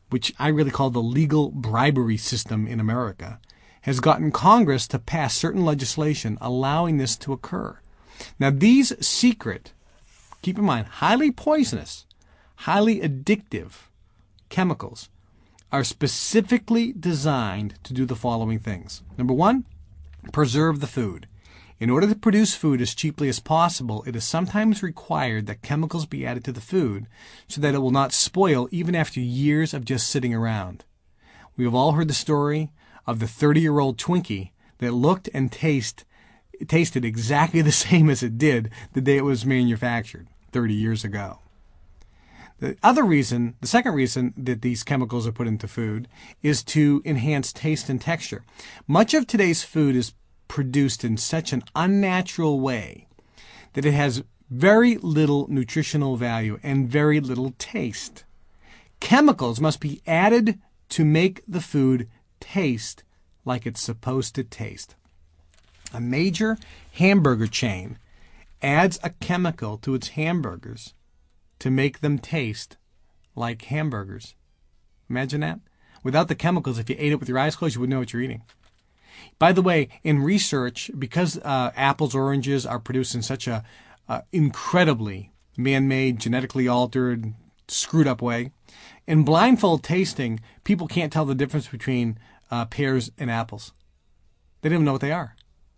which I really call the legal bribery system in America, has gotten Congress to pass certain legislation allowing this to occur. Now, these secret, keep in mind, highly poisonous, highly addictive chemicals are specifically designed to do the following things. Number one, preserve the food. In order to produce food as cheaply as possible, it is sometimes required that chemicals be added to the food so that it will not spoil even after years of just sitting around. We have all heard the story of the 30-year-old Twinkie that looked and tasted exactly the same as it did the day it was manufactured 30 years ago. The second reason that these chemicals are put into food is to enhance taste and texture. Much of today's food is produced in such an unnatural way that it has very little nutritional value and very little taste. Chemicals must be added to make the food taste like it's supposed to taste. A major hamburger chain adds a chemical to its hamburgers to make them taste like hamburgers. Imagine that. Without the chemicals, if you ate it with your eyes closed, you wouldn't know what you're eating. By the way, in research, because apples, oranges are produced in such a incredibly man-made, genetically altered, screwed up way, in blindfold tasting, people can't tell the difference between pears and apples. They don't even know what they are.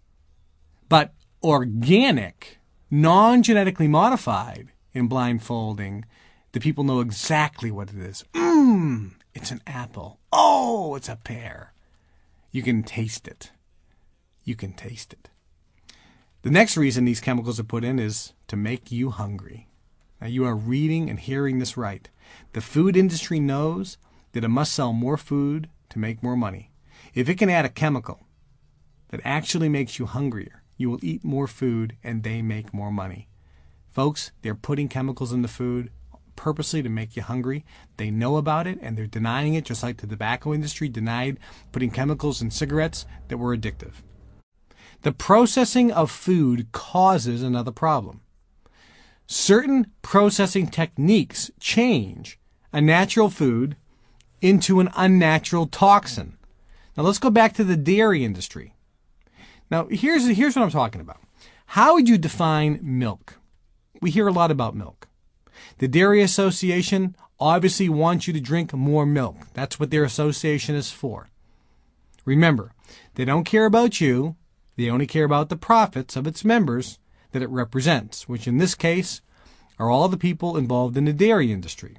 But organic, non-genetically modified, in blindfolding, the people know exactly what it is. It's an apple. Oh, it's a pear. You can taste it. You can taste it. The next reason these chemicals are put in is to make you hungry. Now, you are reading and hearing this right. The food industry knows that it must sell more food to make more money. If it can add a chemical that actually makes you hungrier, you will eat more food and they make more money. Folks, they're putting chemicals in the food purposely to make you hungry. They know about it and they're denying it, just like the tobacco industry denied putting chemicals in cigarettes that were addictive. The processing of food causes another problem. Certain processing techniques change a natural food into an unnatural toxin. Now let's go back to the dairy industry. Now here's what I'm talking about. How would you define milk? We hear a lot about milk. The Dairy Association obviously wants you to drink more milk. That's what their association is for. Remember, they don't care about you. They only care about the profits of its members that it represents, which in this case are all the people involved in the dairy industry.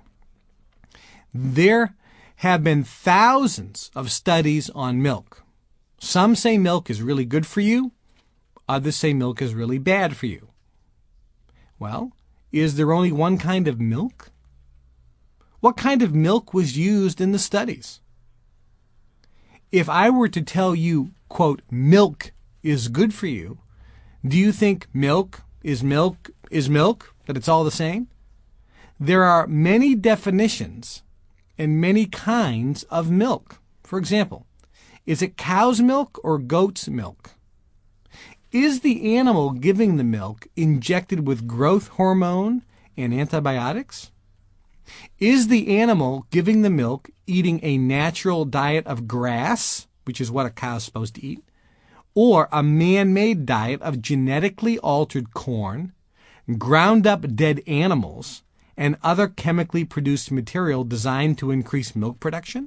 There have been thousands of studies on milk. Some say milk is really good for you. Others say milk is really bad for you. Well, is there only one kind of milk? What kind of milk was used in the studies? If I were to tell you, quote, milk is good for you, do you think milk, that it's all the same? There are many definitions and many kinds of milk. For example, is it cow's milk or goat's milk? Is the animal giving the milk injected with growth hormone and antibiotics? Is the animal giving the milk eating a natural diet of grass, which is what a cow is supposed to eat, or a man-made diet of genetically altered corn, ground up dead animals, and other chemically produced material designed to increase milk production?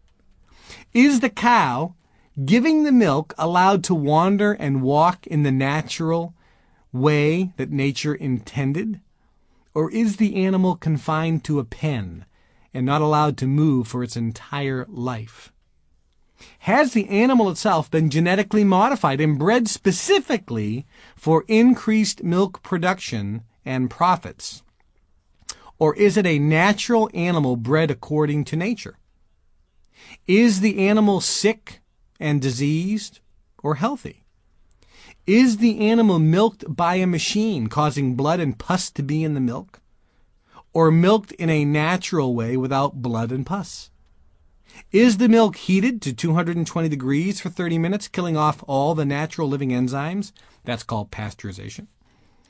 Is the cow giving the milk allowed to wander and walk in the natural way that nature intended? Or is the animal confined to a pen and not allowed to move for its entire life? Has the animal itself been genetically modified and bred specifically for increased milk production and profits? Or is it a natural animal bred according to nature? Is the animal sick and diseased or healthy? Is the animal milked by a machine causing blood and pus to be in the milk? Or milked in a natural way without blood and pus? Is the milk heated to 220 degrees for 30 minutes, killing off all the natural living enzymes? That's called pasteurization.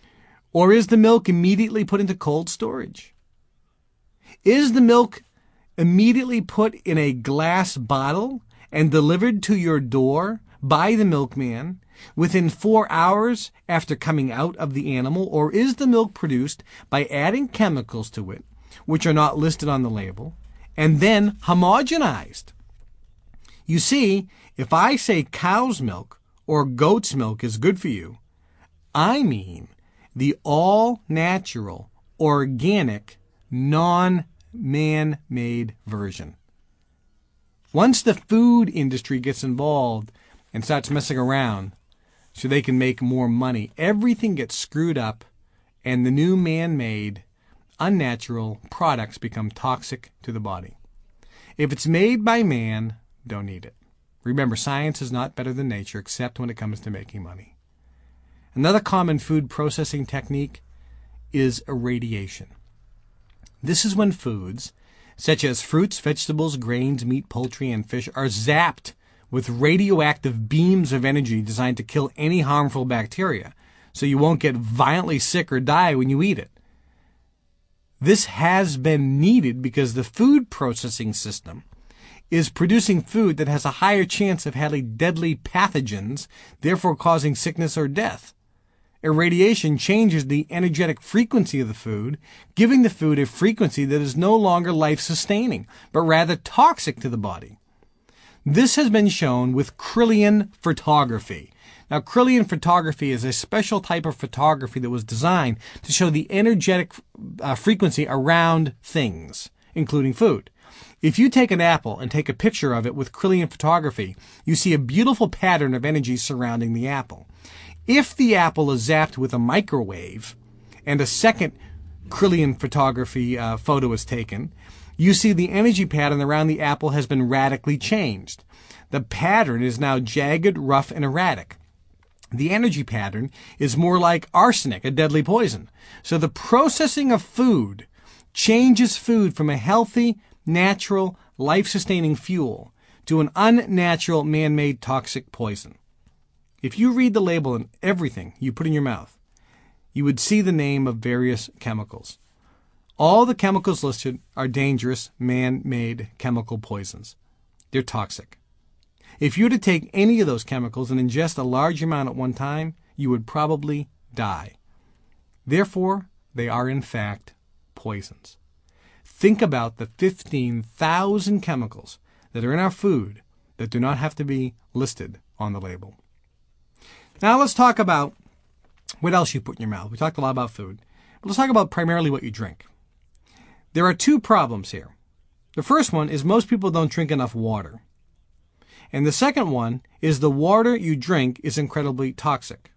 Or is the milk immediately put into cold storage? Is the milk immediately put in a glass bottle and delivered to your door by the milkman within 4 hours after coming out of the animal? Or is the milk produced by adding chemicals to it, which are not listed on the label, and then homogenized? You see, if I say cow's milk or goat's milk is good for you, I mean the all-natural, organic, non-man-made version. Once the food industry gets involved and starts messing around so they can make more money, everything gets screwed up and the new man-made, unnatural products become toxic to the body. If it's made by man, don't eat it. Remember, science is not better than nature except when it comes to making money. Another common food processing technique is irradiation. This is when foods, such as fruits, vegetables, grains, meat, poultry, and fish, are zapped with radioactive beams of energy designed to kill any harmful bacteria, so you won't get violently sick or die when you eat it. This has been needed because the food processing system is producing food that has a higher chance of having deadly pathogens, therefore causing sickness or death. Irradiation changes the energetic frequency of the food, giving the food a frequency that is no longer life-sustaining, but rather toxic to the body. This has been shown with Kirlian photography. Now, Kirlian photography is a special type of photography that was designed to show the energetic frequency around things, including food. If you take an apple and take a picture of it with Kirlian photography, you see a beautiful pattern of energy surrounding the apple. If the apple is zapped with a microwave and a second Kirlian photography photo is taken, you see the energy pattern around the apple has been radically changed. The pattern is now jagged, rough, and erratic. The energy pattern is more like arsenic, a deadly poison. So the processing of food changes food from a healthy, natural, life-sustaining fuel to an unnatural, man-made toxic poison. If you read the label on everything you put in your mouth, you would see the name of various chemicals. All the chemicals listed are dangerous, man-made chemical poisons. They're toxic. If you were to take any of those chemicals and ingest a large amount at one time, you would probably die. Therefore, they are in fact poisons. Think about the 15,000 chemicals that are in our food that do not have to be listed on the label. Now let's talk about what else you put in your mouth. We talked a lot about food. But let's talk about primarily what you drink. There are two problems here. The first one is most people don't drink enough water. And the second one is the water you drink is incredibly toxic.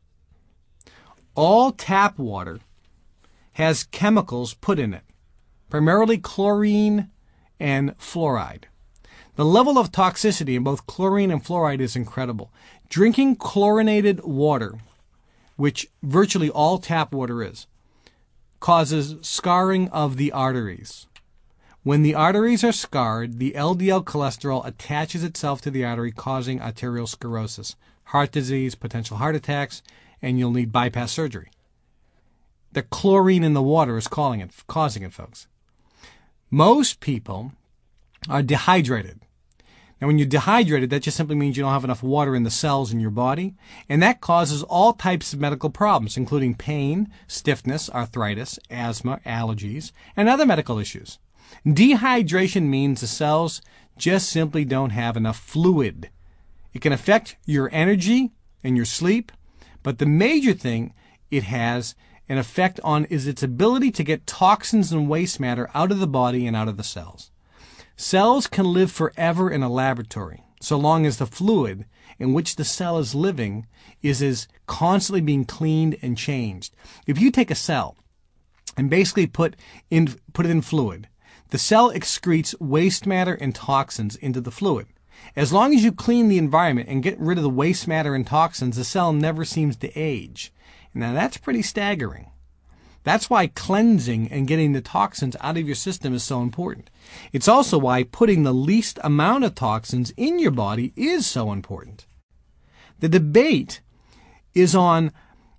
All tap water has chemicals put in it, primarily chlorine and fluoride. The level of toxicity in both chlorine and fluoride is incredible. Drinking chlorinated water, which virtually all tap water is, causes scarring of the arteries. When the arteries are scarred, the LDL cholesterol attaches itself to the artery, causing arteriosclerosis, heart disease, potential heart attacks, and you'll need bypass surgery. The chlorine in the water is causing it, folks. Most people are dehydrated. Now, when you're dehydrated, that just simply means you don't have enough water in the cells in your body, and that causes all types of medical problems, including pain, stiffness, arthritis, asthma, allergies, and other medical issues. Dehydration means the cells just simply don't have enough fluid. It can affect your energy and your sleep, but the major thing it has an effect on is its ability to get toxins and waste matter out of the body and out of the cells. Cells can live forever in a laboratory, so long as the fluid in which the cell is living is constantly being cleaned and changed. If you take a cell and basically put it in fluid, the cell excretes waste matter and toxins into the fluid. As long as you clean the environment and get rid of the waste matter and toxins, the cell never seems to age. Now that's pretty staggering. That's why cleansing and getting the toxins out of your system is so important. It's also why putting the least amount of toxins in your body is so important. The debate is on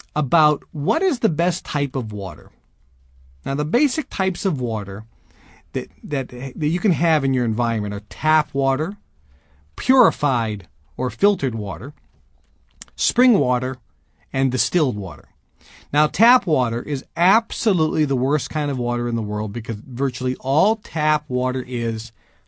about what is the best type of water. Now, the basic types of water that you can have in your environment are tap water, purified or filtered water, spring water, and distilled water. Now, tap water is absolutely the worst kind of water in the world because virtually all tap water is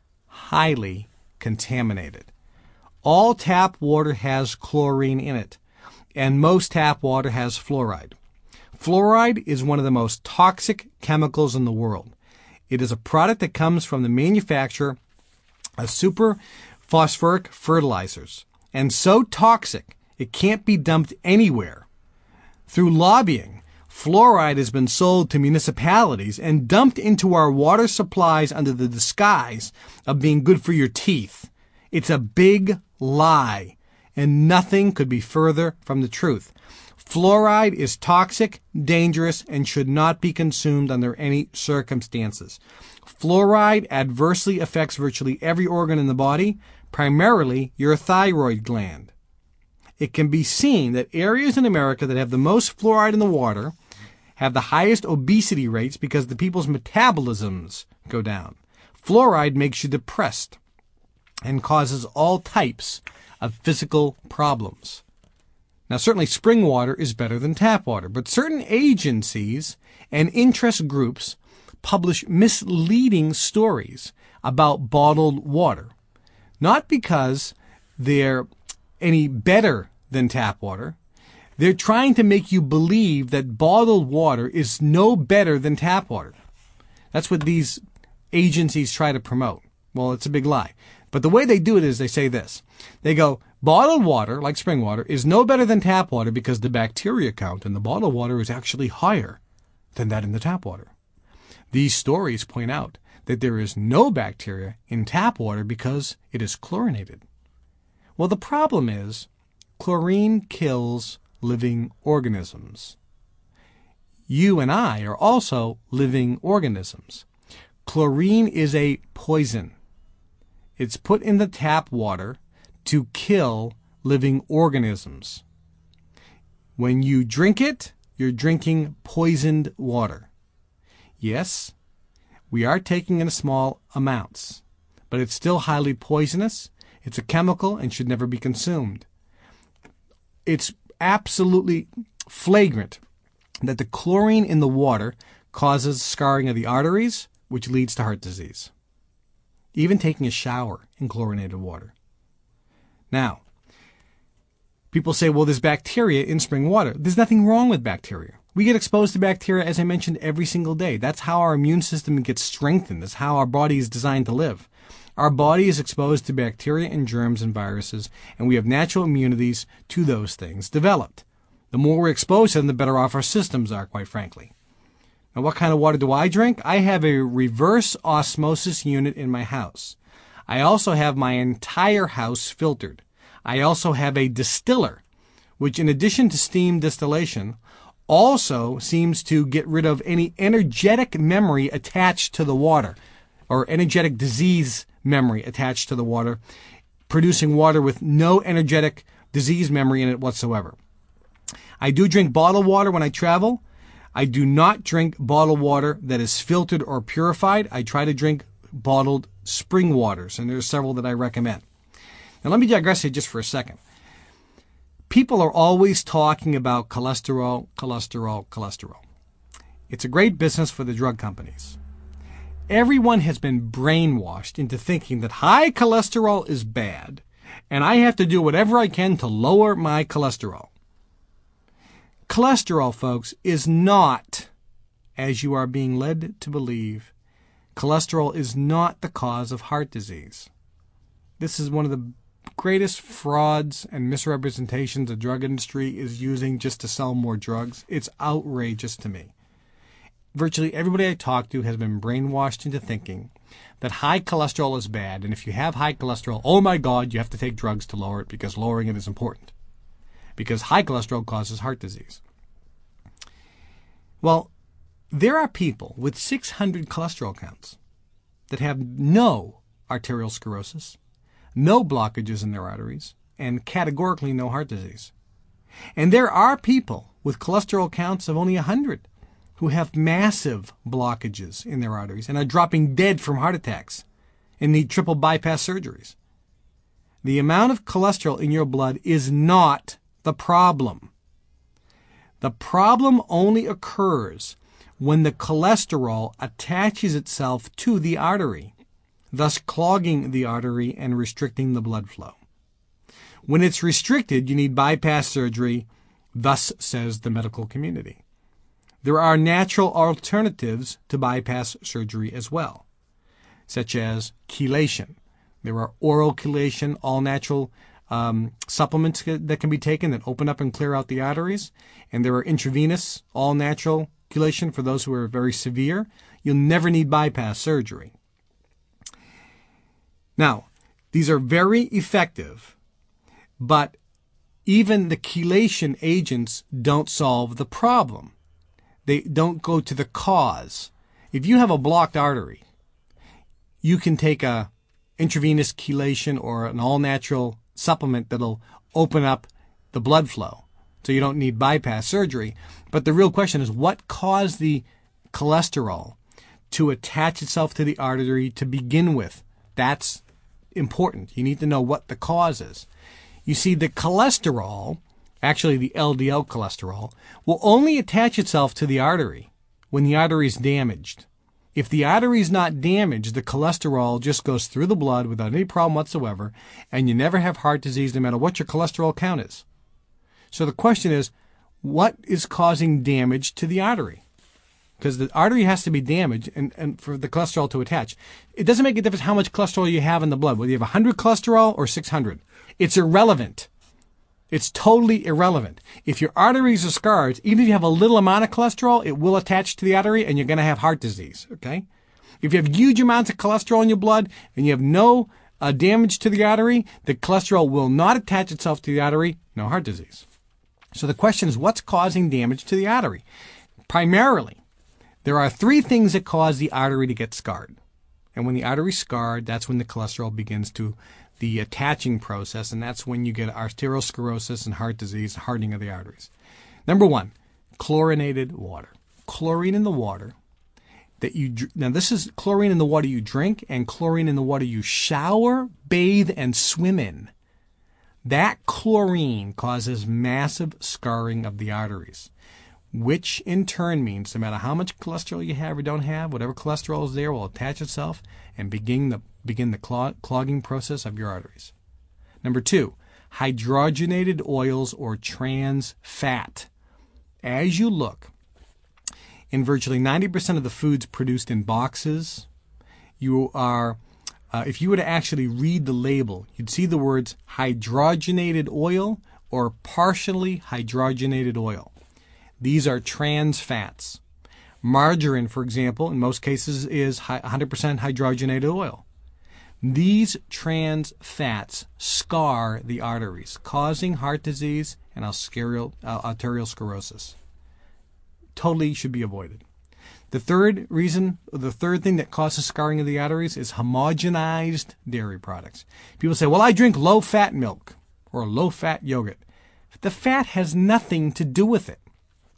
highly contaminated. All tap water has chlorine in it, and most tap water has fluoride. Fluoride is one of the most toxic chemicals in the world. It is a product that comes from the manufacture of super phosphoric fertilizers, and so toxic it can't be dumped anywhere. Through lobbying, fluoride has been sold to municipalities and dumped into our water supplies under the disguise of being good for your teeth. It's a big lie, and nothing could be further from the truth. Fluoride is toxic, dangerous, and should not be consumed under any circumstances. Fluoride adversely affects virtually every organ in the body, primarily your thyroid gland. It can be seen that areas in America that have the most fluoride in the water have the highest obesity rates because the people's metabolisms go down. Fluoride makes you depressed and causes all types of physical problems. Now, certainly spring water is better than tap water, but certain agencies and interest groups publish misleading stories about bottled water, not because they're any better than tap water. They're trying to make you believe that bottled water is no better than tap water. That's what these agencies try to promote. Well, it's a big lie. But the way they do it is they say this. They go, bottled water, like spring water, is no better than tap water because the bacteria count in the bottled water is actually higher than that in the tap water. These stories point out that there is no bacteria in tap water because it is chlorinated. Well, the problem is chlorine kills living organisms. You and I are also living organisms. Chlorine is a poison. It's put in the tap water to kill living organisms. When you drink it, you're drinking poisoned water. Yes, we are taking in small amounts, but it's still highly poisonous. It's a chemical and should never be consumed. It's absolutely flagrant that the chlorine in the water causes scarring of the arteries, which leads to heart disease. Even taking a shower in chlorinated water. Now, people say, well, there's bacteria in spring water. There's nothing wrong with bacteria. We get exposed to bacteria, as I mentioned, every single day. That's how our immune system gets strengthened. That's how our body is designed to live. Our body is exposed to bacteria and germs and viruses, and we have natural immunities to those things developed. The more we're exposed to them, the better off our systems are, quite frankly. Now, what kind of water do I drink? I have a reverse osmosis unit in my house. I also have my entire house filtered. I also have a distiller, which in addition to steam distillation, also seems to get rid of any energetic memory attached to the water, or energetic disease memory attached to the water, producing water with no energetic disease memory in it whatsoever. I do drink bottled water when I travel. I do not drink bottled water that is filtered or purified. I try to drink bottled spring waters, and there's several that I recommend. Now let me digress here just for a second. People are always talking about cholesterol, cholesterol, cholesterol. It's a great business for the drug companies. Everyone has been brainwashed into thinking that high cholesterol is bad, and I have to do whatever I can to lower my cholesterol. Cholesterol, folks, is not, as you are being led to believe, cholesterol is not the cause of heart disease. This is one of the greatest frauds and misrepresentations the drug industry is using just to sell more drugs. It's outrageous to me. Virtually everybody I talk to has been brainwashed into thinking that high cholesterol is bad, and if you have high cholesterol, oh my God, you have to take drugs to lower it because lowering it is important. Because high cholesterol causes heart disease. Well, there are people with 600 cholesterol counts that have no arterial sclerosis, no blockages in their arteries, and categorically no heart disease. And there are people with cholesterol counts of only 100 who have massive blockages in their arteries and are dropping dead from heart attacks and need triple bypass surgeries. The amount of cholesterol in your blood is not the problem. The problem only occurs when the cholesterol attaches itself to the artery, thus clogging the artery and restricting the blood flow. When it's restricted, you need bypass surgery, thus says the medical community. There are natural alternatives to bypass surgery as well, such as chelation. There are oral chelation, all natural supplements that can be taken that open up and clear out the arteries. And there are intravenous, all natural chelation for those who are very severe. You'll never need bypass surgery. Now, these are very effective, but even the chelation agents don't solve the problem. They don't go to the cause. If you have a blocked artery, you can take a intravenous chelation or an all-natural supplement that'll open up the blood flow, so you don't need bypass surgery. But the real question is, what caused the cholesterol to attach itself to the artery to begin with? That's important. You need to know what the cause is. You see, the cholesterol, actually the LDL cholesterol, will only attach itself to the artery when the artery is damaged. If the artery is not damaged, the cholesterol just goes through the blood without any problem whatsoever, and you never have heart disease no matter what your cholesterol count is. So the question is, what is causing damage to the artery? Because the artery has to be damaged and for the cholesterol to attach. It doesn't make a difference how much cholesterol you have in the blood, whether you have 100 cholesterol or 600. It's irrelevant. It's totally irrelevant. If your arteries are scarred, even if you have a little amount of cholesterol, it will attach to the artery and you're going to have heart disease, okay? If you have huge amounts of cholesterol in your blood and you have no damage to the artery, the cholesterol will not attach itself to the artery, no heart disease. So the question is, what's causing damage to the artery? Primarily, there are three things that cause the artery to get scarred. And when the artery is scarred, that's when the cholesterol begins to the attaching process, and that's when you get arteriosclerosis and heart disease, hardening of the arteries. Number one, chlorinated water. Chlorine in the water that you now this is chlorine in the water you drink and chlorine in the water you shower, bathe, and swim in. That chlorine causes massive scarring of the arteries, which in turn means no matter how much cholesterol you have or don't have, whatever cholesterol is there will attach itself and begin the clogging process of your arteries. Number two, hydrogenated oils or trans fat. As you look, in virtually 90% of the foods produced in boxes, you are, if you were to actually read the label, you'd see the words hydrogenated oil or partially hydrogenated oil. These are trans fats. Margarine, for example, in most cases is 100% hydrogenated oil. These trans fats scar the arteries, causing heart disease and arteriosclerosis. Totally should be avoided. The third thing that causes scarring of the arteries is homogenized dairy products. People say, well, I drink low-fat milk or low-fat yogurt. The fat has nothing to do with it.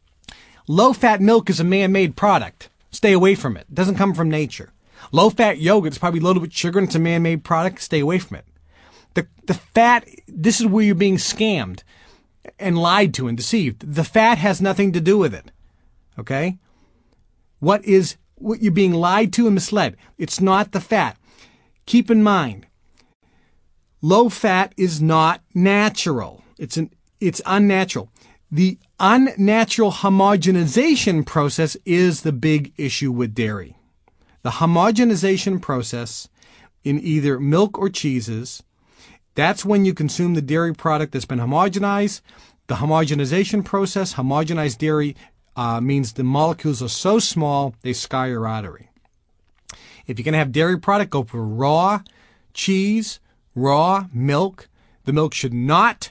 Low-fat milk is a man-made product. Stay away from it. It doesn't come from nature. Low-fat yogurt is probably loaded with sugar and it's a man-made product. Stay away from it. The fat, this is where you're being scammed and lied to and deceived. The fat has nothing to do with it. Okay? What you're being lied to and misled? It's not the fat. Keep in mind, low fat is not natural. It's unnatural. The unnatural homogenization process is the big issue with dairy. The homogenization process in either milk or cheeses, that's when you consume the dairy product that's been homogenized. The homogenization process, homogenized dairy, means the molecules are so small they scar your artery. If you're going to have dairy product, go for raw cheese, raw milk. The milk should not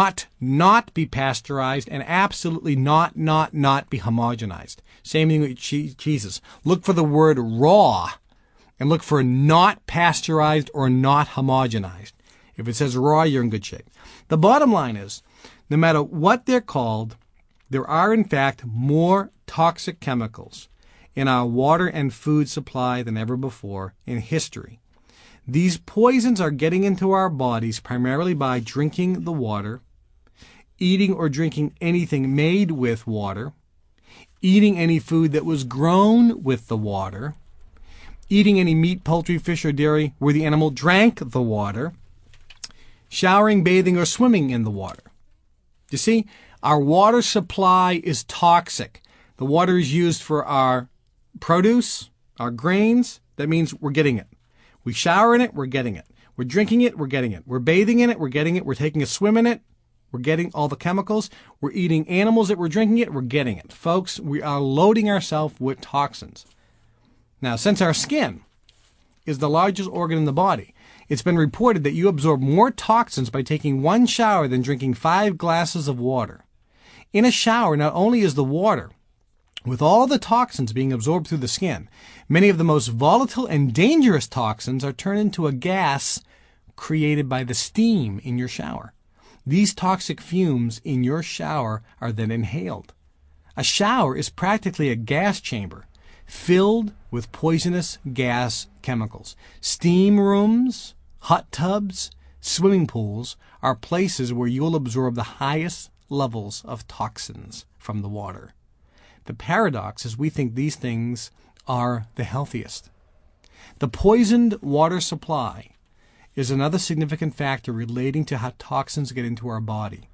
be pasteurized and absolutely not be homogenized. Same thing with cheeses. Look for the word raw and look for not pasteurized or not homogenized. If it says raw, you're in good shape. The bottom line is, no matter what they're called, There are, in fact, more toxic chemicals in our water and food supply than ever before in history. These poisons are getting into our bodies primarily by drinking the water, eating or drinking anything made with water, eating any food that was grown with the water, eating any meat, poultry, fish, or dairy where the animal drank the water, showering, bathing, or swimming in the water. You see, our water supply is toxic. The water is used for our produce, our grains. That means we're getting it. We shower in it, we're getting it. We're drinking it, we're getting it. We're bathing in it, we're getting it. We're taking a swim in it, we're getting all the chemicals. We're eating animals that we're drinking it, we're getting it. Folks, we are loading ourselves with toxins. Now, since our skin is the largest organ in the body, it's been reported that you absorb more toxins by taking one shower than drinking 5 glasses of water. In a shower, not only is the water, with all the toxins being absorbed through the skin, many of the most volatile and dangerous toxins are turned into a gas created by the steam in your shower. These toxic fumes in your shower are then inhaled. A shower is practically a gas chamber filled with poisonous gas chemicals. Steam rooms, hot tubs, swimming pools are places where you'll absorb the highest levels of toxins from the water. The paradox is we think these things are the healthiest. The poisoned water supply is another significant factor relating to how toxins get into our body.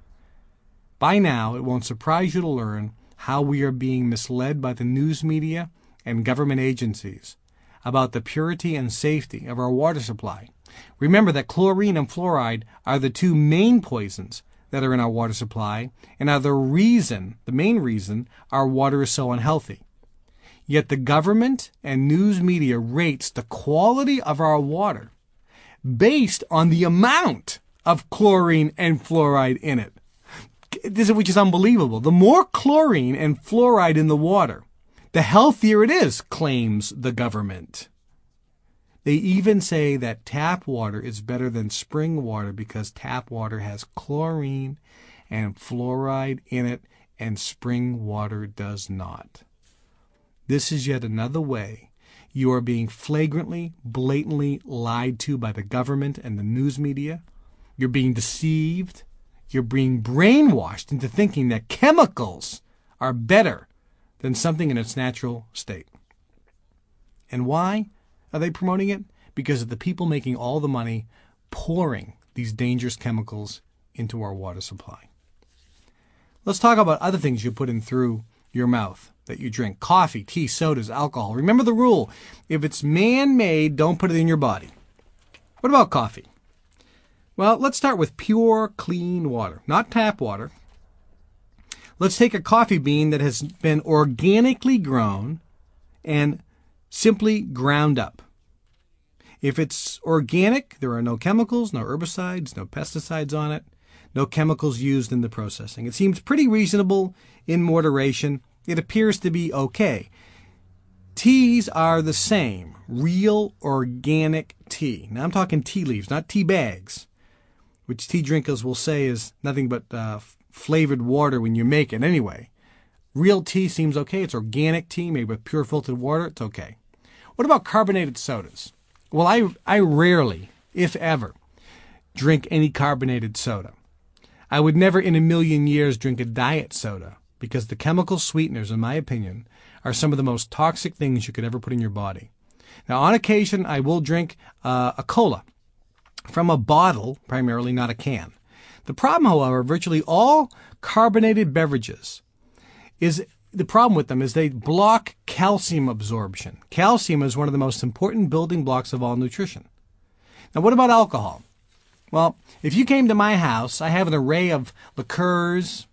By now, it won't surprise you to learn how we are being misled by the news media and government agencies about the purity and safety of our water supply. Remember that chlorine and fluoride are the 2 main poisons that are in our water supply and are the main reason our water is so unhealthy. Yet the government and news media rates the quality of our water based on the amount of chlorine and fluoride in it. Which is unbelievable. The more chlorine and fluoride in the water, the healthier it is, claims the government. They even say that tap water is better than spring water because tap water has chlorine and fluoride in it and spring water does not. This is yet another way you are being flagrantly, blatantly lied to by the government and the news media. You're being deceived. You're being brainwashed into thinking that chemicals are better than something in its natural state. And why are they promoting it? Because of the people making all the money pouring these dangerous chemicals into our water supply. Let's talk about other things you put in through your mouth that you drink. Coffee, tea, sodas, alcohol. Remember the rule. If it's man-made, don't put it in your body. What about coffee? Well, let's start with pure, clean water, not tap water. Let's take a coffee bean that has been organically grown and simply ground up. If it's organic, there are no chemicals, no herbicides, no pesticides on it, no chemicals used in the processing. It seems pretty reasonable in moderation. It appears to be okay. Teas are the same, real organic tea. Now I'm talking tea leaves, not tea bags, which tea drinkers will say is nothing but flavored water when you make it anyway. Real tea seems okay. It's organic tea made with pure filtered water. It's okay. What about carbonated sodas? Well, I rarely, if ever, drink any carbonated soda. I would never in a million years drink a diet soda because the chemical sweeteners, in my opinion, are some of the most toxic things you could ever put in your body. Now, on occasion, I will drink a cola from a bottle, primarily, not a can. The problem, however, virtually all carbonated beverages the problem with them is they block calcium absorption. Calcium is one of the most important building blocks of all nutrition. Now, what about alcohol? Well, if you came to my house, I have an array of liqueurs,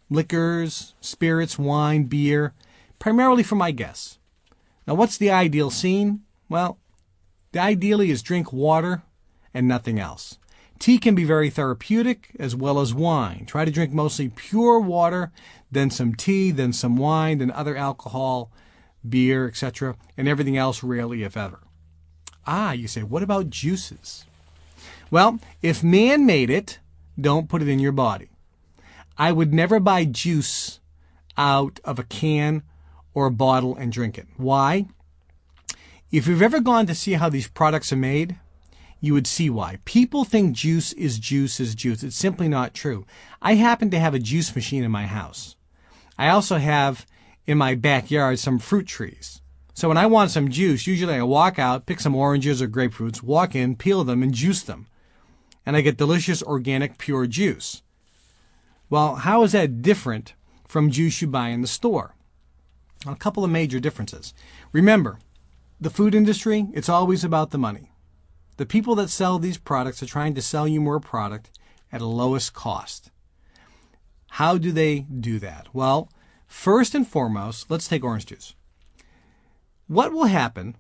spirits, wine, beer, primarily for my guests. Now, what's the ideal scene? Well, the ideally is drink water and nothing else. Tea can be very therapeutic as well as wine. Try to drink mostly pure water, then some tea, then some wine, then other alcohol, beer, etc., and everything else rarely, if ever. You say, what about juices? Well, if man made it, don't put it in your body. I would never buy juice out of a can or a bottle and drink it. Why? If you've ever gone to see how these products are made, you would see why. People think juice is juice is juice. It's simply not true. I happen to have a juice machine in my house. I also have in my backyard some fruit trees. So when I want some juice, usually I walk out, pick some oranges or grapefruits, walk in, peel them, and juice them. And I get delicious, organic, pure juice. Well, how is that different from juice you buy in the store? A couple of major differences. Remember, the food industry, it's always about the money. The people that sell these products are trying to sell you more product at a lowest cost. How do they do that? Well, first and foremost, let's take orange juice. What will happen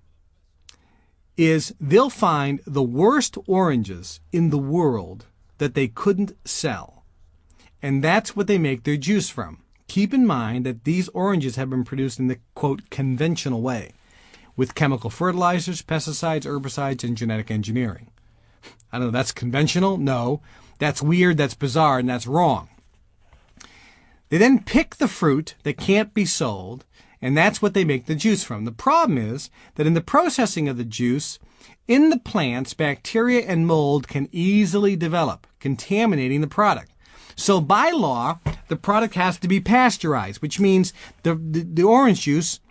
is they'll find the worst oranges in the world that they couldn't sell. And that's what they make their juice from. Keep in mind that these oranges have been produced in the, quote, conventional way, with chemical fertilizers, pesticides, herbicides, and genetic engineering. I don't know, that's conventional? No. That's weird, that's bizarre, and that's wrong. They then pick the fruit that can't be sold, and that's what they make the juice from. The problem is that in the processing of the juice, in the plants, bacteria and mold can easily develop, contaminating the product. So by law, the product has to be pasteurized, which means the orange juice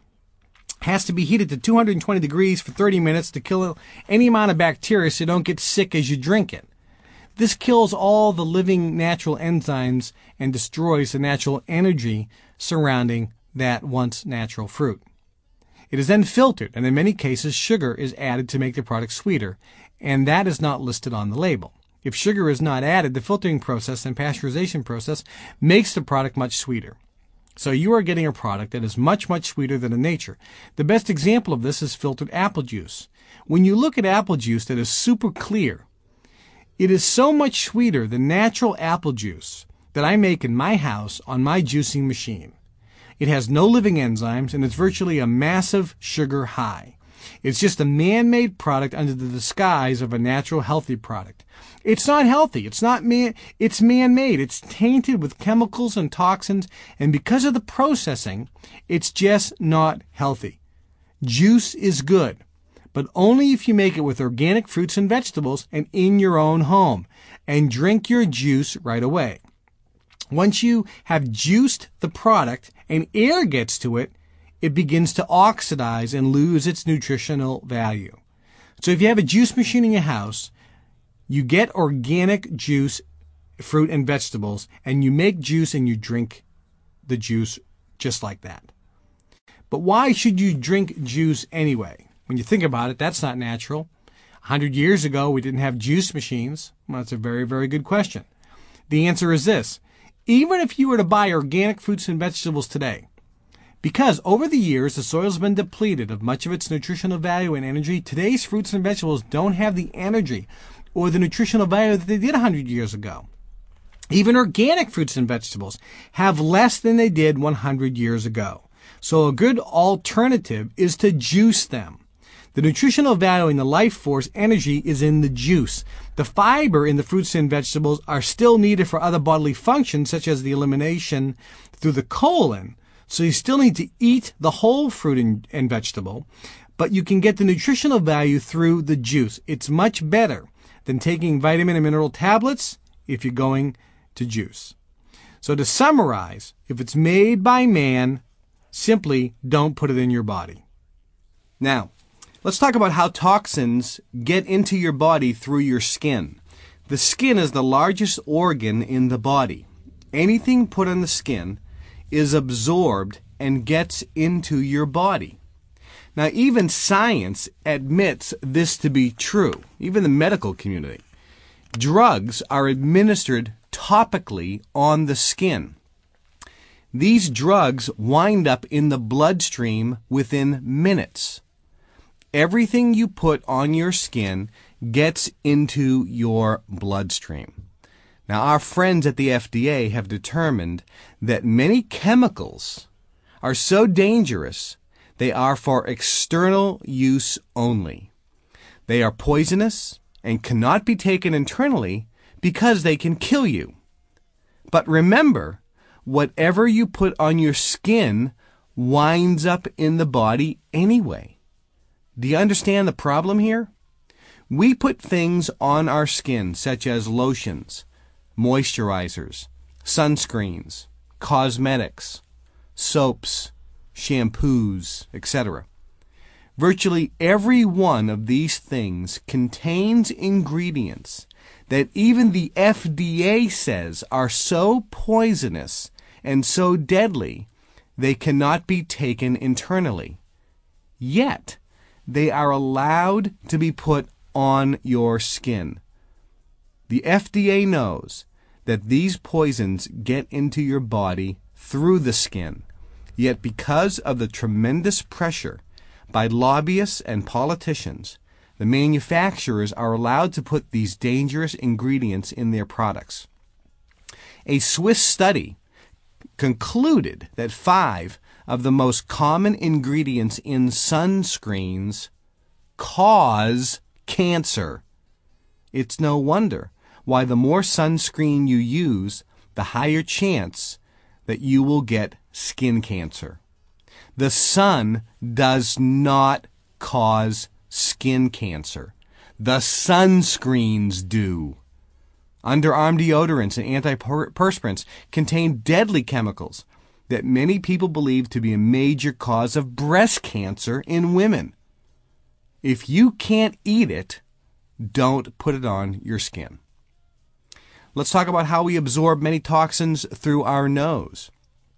has to be heated to 220 degrees for 30 minutes to kill any amount of bacteria so you don't get sick as you drink it. This kills all the living natural enzymes and destroys the natural energy surrounding that once natural fruit. It is then filtered, and in many cases, sugar is added to make the product sweeter, and that is not listed on the label. If sugar is not added, the filtering process and pasteurization process makes the product much sweeter. So you are getting a product that is much, much sweeter than in nature. The best example of this is filtered apple juice. When you look at apple juice that is super clear, it is so much sweeter than natural apple juice that I make in my house on my juicing machine. It has no living enzymes, and it's virtually a massive sugar high. It's just a man-made product under the disguise of a natural, healthy product. It's not healthy. It's man-made. It's tainted with chemicals and toxins, and because of the processing, it's just not healthy. Juice is good, but only if you make it with organic fruits and vegetables and in your own home, and drink your juice right away. Once you have juiced the product and air gets to it, it begins to oxidize and lose its nutritional value. So if you have a juice machine in your house, you get organic juice, fruit and vegetables, and you make juice and you drink the juice just like that. But why should you drink juice anyway? When you think about it, that's not natural. 100 years ago, we didn't have juice machines. Well, that's a very, very good question. The answer is this. Even if you were to buy organic fruits and vegetables today, because over the years the soil has been depleted of much of its nutritional value and energy, today's fruits and vegetables don't have the energy or the nutritional value that they did 100 years ago. Even organic fruits and vegetables have less than they did 100 years ago. So a good alternative is to juice them. The nutritional value and the life force energy is in the juice. The fiber in the fruits and vegetables are still needed for other bodily functions, such as the elimination through the colon. So you still need to eat the whole fruit and vegetable, but you can get the nutritional value through the juice. It's much better than taking vitamin and mineral tablets if you're going to juice. So to summarize, if it's made by man, simply don't put it in your body. Now, let's talk about how toxins get into your body through your skin. The skin is the largest organ in the body. Anything put on the skin is absorbed and gets into your body. Now, even science admits this to be true, even the medical community. Drugs are administered topically on the skin. These drugs wind up in the bloodstream within minutes. Everything you put on your skin gets into your bloodstream. Now, our friends at the FDA have determined that many chemicals are so dangerous they are for external use only. They are poisonous and cannot be taken internally because they can kill you. But remember, whatever you put on your skin winds up in the body anyway. Do you understand the problem here? We put things on our skin such as lotions, moisturizers, sunscreens, cosmetics, soaps, shampoos, etc. Virtually every one of these things contains ingredients that even the FDA says are so poisonous and so deadly they cannot be taken internally. Yet, they are allowed to be put on your skin. The FDA knows that these poisons get into your body through the skin. Yet because of the tremendous pressure by lobbyists and politicians, the manufacturers are allowed to put these dangerous ingredients in their products. A Swiss study concluded that 5 of the most common ingredients in sunscreens cause cancer. It's no wonder why the more sunscreen you use, the higher chance that you will get skin cancer. The sun does not cause skin cancer. The sunscreens do. Underarm deodorants and antiperspirants contain deadly chemicals that many people believe to be a major cause of breast cancer in women. If you can't eat it, don't put it on your skin. Let's talk about how we absorb many toxins through our nose.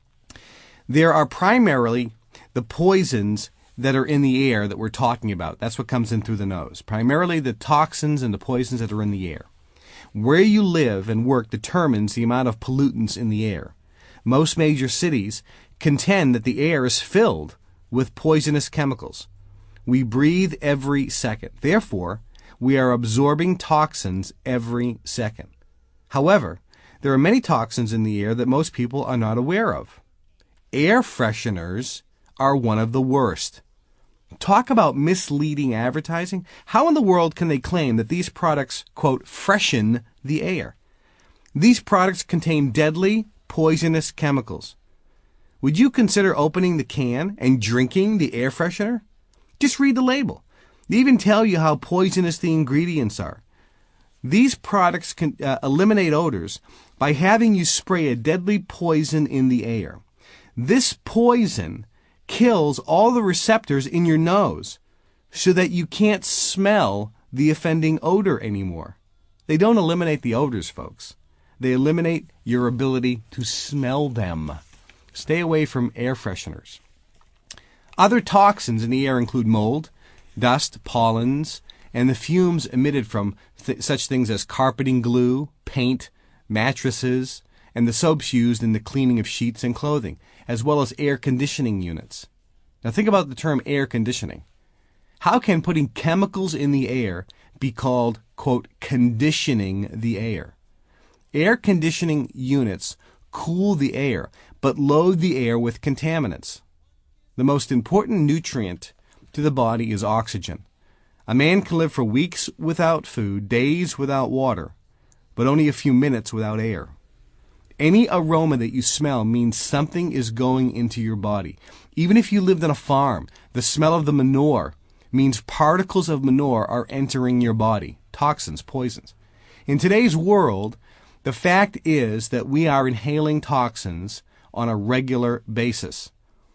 There are primarily the poisons that are in the air that we're talking about. That's what comes in through the nose. Primarily the toxins and the poisons that are in the air. Where you live and work determines the amount of pollutants in the air. Most major cities contend that the air is filled with poisonous chemicals. We breathe every second. Therefore, we are absorbing toxins every second. However, there are many toxins in the air that most people are not aware of. Air fresheners are one of the worst. Talk about misleading advertising. How in the world can they claim that these products, quote, freshen the air? These products contain deadly, poisonous chemicals. Would you consider opening the can and drinking the air freshener? Just read the label. They even tell you how poisonous the ingredients are. These products can eliminate odors by having you spray a deadly poison in the air. This poison kills all the receptors in your nose so that you can't smell the offending odor anymore. They don't eliminate the odors, folks. They eliminate your ability to smell them. Stay away from air fresheners. Other toxins in the air include mold, dust, pollens, and the fumes emitted from such things as carpeting glue, paint, mattresses, and the soaps used in the cleaning of sheets and clothing, as well as air conditioning units. Now think about the term air conditioning. How can putting chemicals in the air be called, quote, conditioning the air? Air conditioning units cool the air, but load the air with contaminants. The most important nutrient to the body is oxygen. A man can live for weeks without food, days without water, but only a few minutes without air. Any aroma that you smell means something is going into your body. Even if you lived on a farm, the smell of the manure means particles of manure are entering your body. Toxins, poisons. In today's world, the fact is that we are inhaling toxins on a regular basis.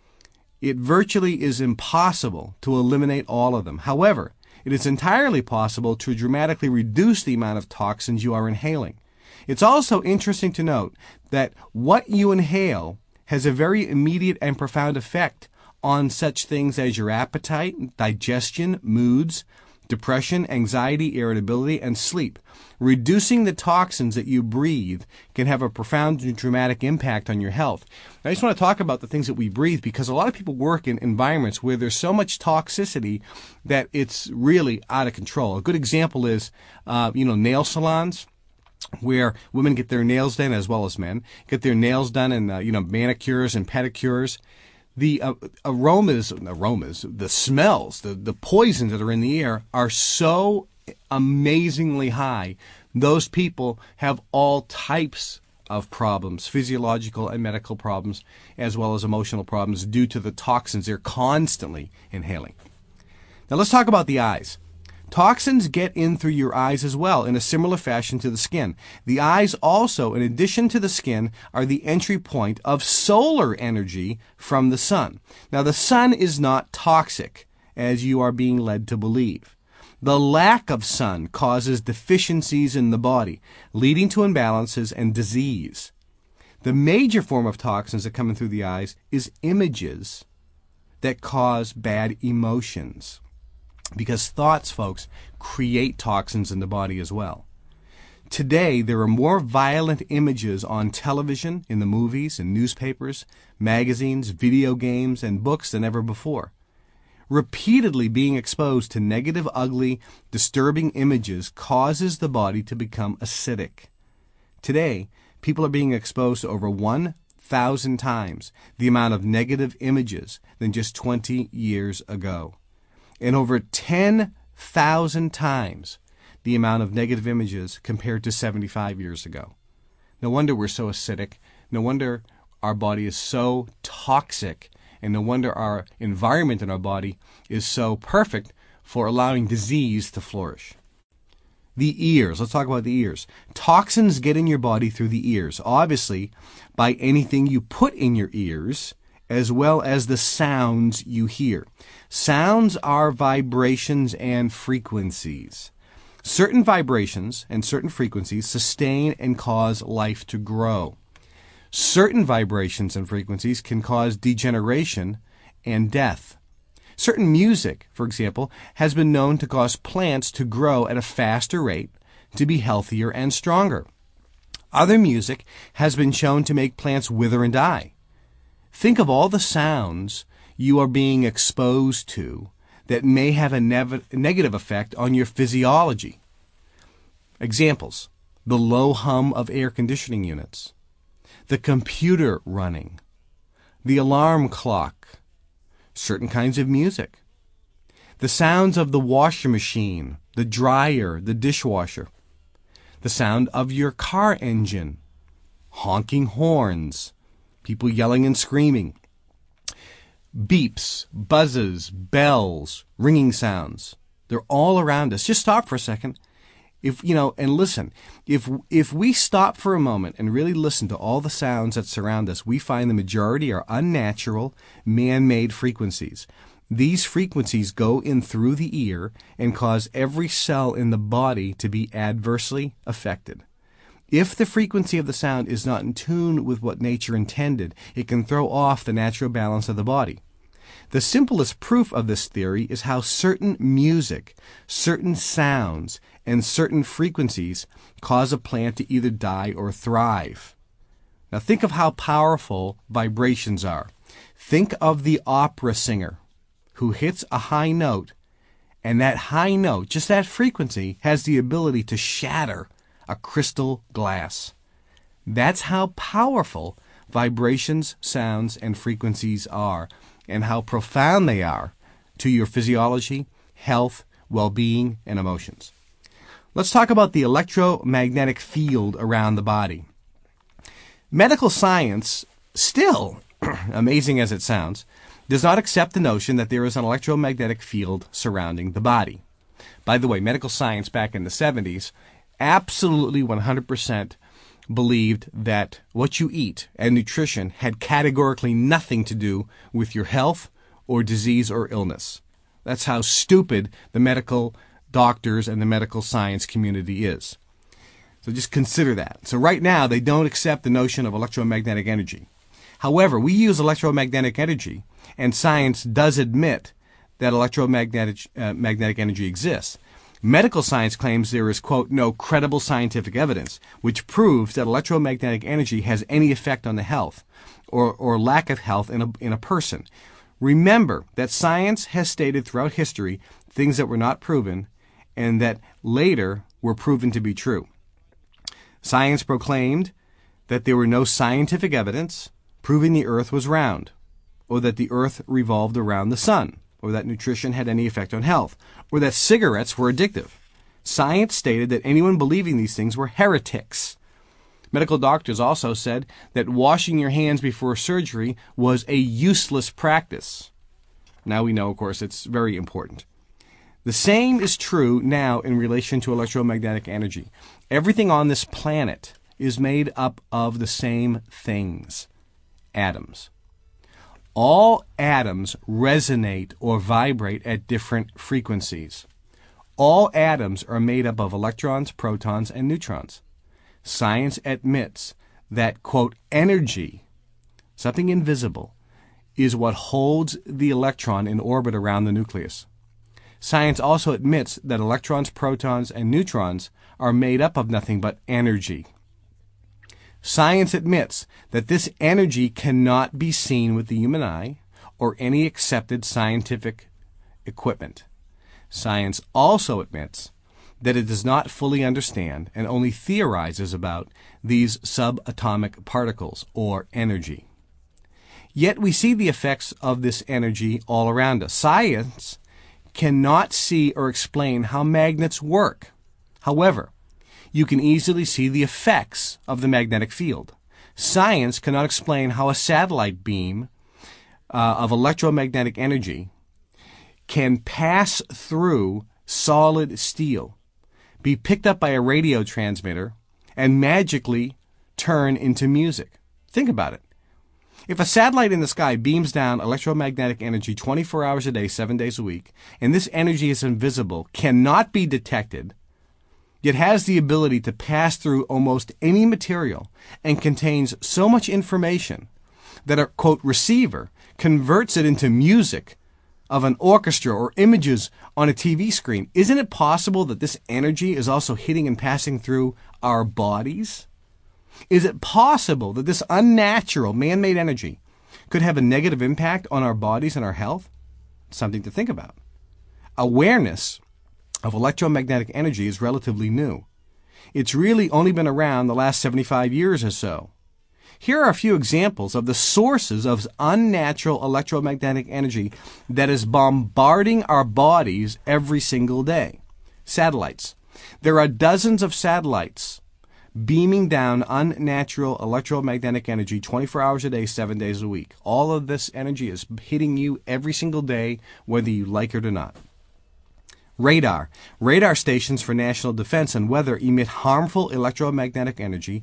It virtually is impossible to eliminate all of them. However, it is entirely possible to dramatically reduce the amount of toxins you are inhaling. It's also interesting to note that what you inhale has a very immediate and profound effect on such things as your appetite, digestion, moods, depression, anxiety, irritability, and sleep. Reducing the toxins that you breathe can have a profound and dramatic impact on your health. I just want to talk about the things that we breathe because a lot of people work in environments where there's so much toxicity that it's really out of control. A good example is, nail salons, where women get their nails done as well as men, get their nails done and, manicures and pedicures. The aromas, the smells, the poisons that are in the air are so amazingly high. Those people have all types of problems, physiological and medical problems, as well as emotional problems due to the toxins they're constantly inhaling. Now let's talk about the eyes. Toxins get in through your eyes as well in a similar fashion to the skin. The eyes also, in addition to the skin, are the entry point of solar energy from the sun. Now the sun is not toxic, as you are being led to believe. The lack of sun causes deficiencies in the body, leading to imbalances and disease. The major form of toxins that come in through the eyes is images that cause bad emotions. Because thoughts, folks, create toxins in the body as well. Today, there are more violent images on television, in the movies, in newspapers, magazines, video games, and books than ever before. Repeatedly being exposed to negative, ugly, disturbing images causes the body to become acidic. Today, people are being exposed to over 1,000 times the amount of negative images than just 20 years ago. And over 10,000 times the amount of negative images compared to 75 years ago. No wonder we're so acidic. No wonder our body is so toxic. And no wonder our environment in our body is so perfect for allowing disease to flourish. The ears. Let's talk about the ears. Toxins get in your body through the ears. Obviously, by anything you put in your ears, as well as the sounds you hear. Sounds are vibrations and frequencies. Certain vibrations and certain frequencies sustain and cause life to grow. Certain vibrations and frequencies can cause degeneration and death. Certain music, for example, has been known to cause plants to grow at a faster rate, to be healthier and stronger. Other music has been shown to make plants wither and die. Think of all the sounds you are being exposed to that may have a negative effect on your physiology. Examples: the low hum of air conditioning units, the computer running, the alarm clock, certain kinds of music, the sounds of the washer machine, the dryer, the dishwasher, the sound of your car engine, honking horns, people yelling and screaming, beeps, buzzes, bells, ringing sounds. They're all around us. Just stop for a second. And listen. If we stop for a moment and really listen to all the sounds that surround us, we find the majority are unnatural, man-made frequencies. These frequencies go in through the ear and cause every cell in the body to be adversely affected. If the frequency of the sound is not in tune with what nature intended, it can throw off the natural balance of the body. The simplest proof of this theory is how certain music, certain sounds, and certain frequencies cause a plant to either die or thrive. Now think of how powerful vibrations are. Think of the opera singer who hits a high note, and that high note, just that frequency, has the ability to shatter a crystal glass. That's how powerful vibrations, sounds, and frequencies are, and how profound they are to your physiology, health, well-being, and emotions. Let's talk about the electromagnetic field around the body. Medical science, still, amazing as it sounds, does not accept the notion that there is an electromagnetic field surrounding the body. By the way, medical science back in the 70s absolutely 100% believed that what you eat and nutrition had categorically nothing to do with your health or disease or illness. That's how stupid the medical doctors and the medical science community is. So just consider that. So right now, they don't accept the notion of electromagnetic energy. However, we use electromagnetic energy, and science does admit that electromagnetic magnetic energy exists. Medical science claims there is, quote, no credible scientific evidence which proves that electromagnetic energy has any effect on the health or lack of health in a person. Remember that science has stated throughout history things that were not proven and that later were proven to be true. Science proclaimed that there were no scientific evidence proving the earth was round, or that the earth revolved around the sun, or that nutrition had any effect on health, or that cigarettes were addictive. Science stated that anyone believing these things were heretics. Medical doctors also said that washing your hands before surgery was a useless practice. Now we know, of course, it's very important. The same is true now in relation to electromagnetic energy. Everything on this planet is made up of the same things, atoms. All atoms resonate or vibrate at different frequencies. All atoms are made up of electrons, protons, and neutrons. Science admits that, quote, energy, something invisible, is what holds the electron in orbit around the nucleus. Science also admits that electrons, protons, and neutrons are made up of nothing but energy. Science admits that this energy cannot be seen with the human eye or any accepted scientific equipment. Science also admits that it does not fully understand and only theorizes about these subatomic particles or energy. Yet we see the effects of this energy all around us. Science cannot see or explain how magnets work. However, you can easily see the effects of the magnetic field. Science cannot explain how a satellite beam of electromagnetic energy can pass through solid steel, be picked up by a radio transmitter, and magically turn into music. Think about it. If a satellite in the sky beams down electromagnetic energy 24 hours a day, 7 days a week, and this energy is invisible, cannot be detected, yet has the ability to pass through almost any material and contains so much information that a, quote, receiver converts it into music of an orchestra or images on a TV screen, isn't it possible that this energy is also hitting and passing through our bodies? Is it possible that this unnatural man-made energy could have a negative impact on our bodies and our health? Something to think about. Awareness of electromagnetic energy is relatively new. It's really only been around the last 75 years or so. Here are a few examples of the sources of unnatural electromagnetic energy that is bombarding our bodies every single day. Satellites. There are dozens of satellites beaming down unnatural electromagnetic energy 24 hours a day, 7 days a week. All of this energy is hitting you every single day, whether you like it or not. Radar. Radar stations for national defense and weather emit harmful electromagnetic energy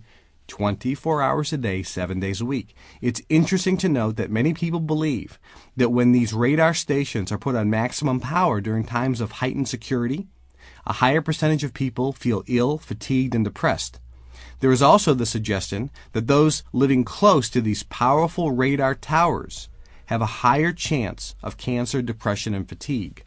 24 hours a day, 7 days a week. It's interesting to note that many people believe that when these radar stations are put on maximum power during times of heightened security, a higher percentage of people feel ill, fatigued, and depressed. There is also the suggestion that those living close to these powerful radar towers have a higher chance of cancer, depression, and fatigue.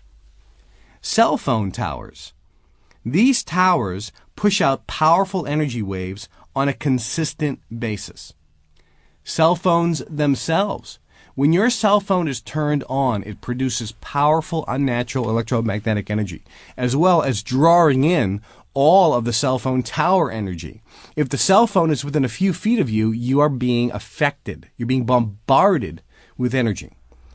Cell phone towers. These towers push out powerful energy waves on a consistent basis. Cell phones themselves. When your cell phone is turned on, it produces powerful unnatural electromagnetic energy, as well as drawing in all of the cell phone tower energy. If the cell phone is within a few feet of you, you are being affected. You're being bombarded with energy.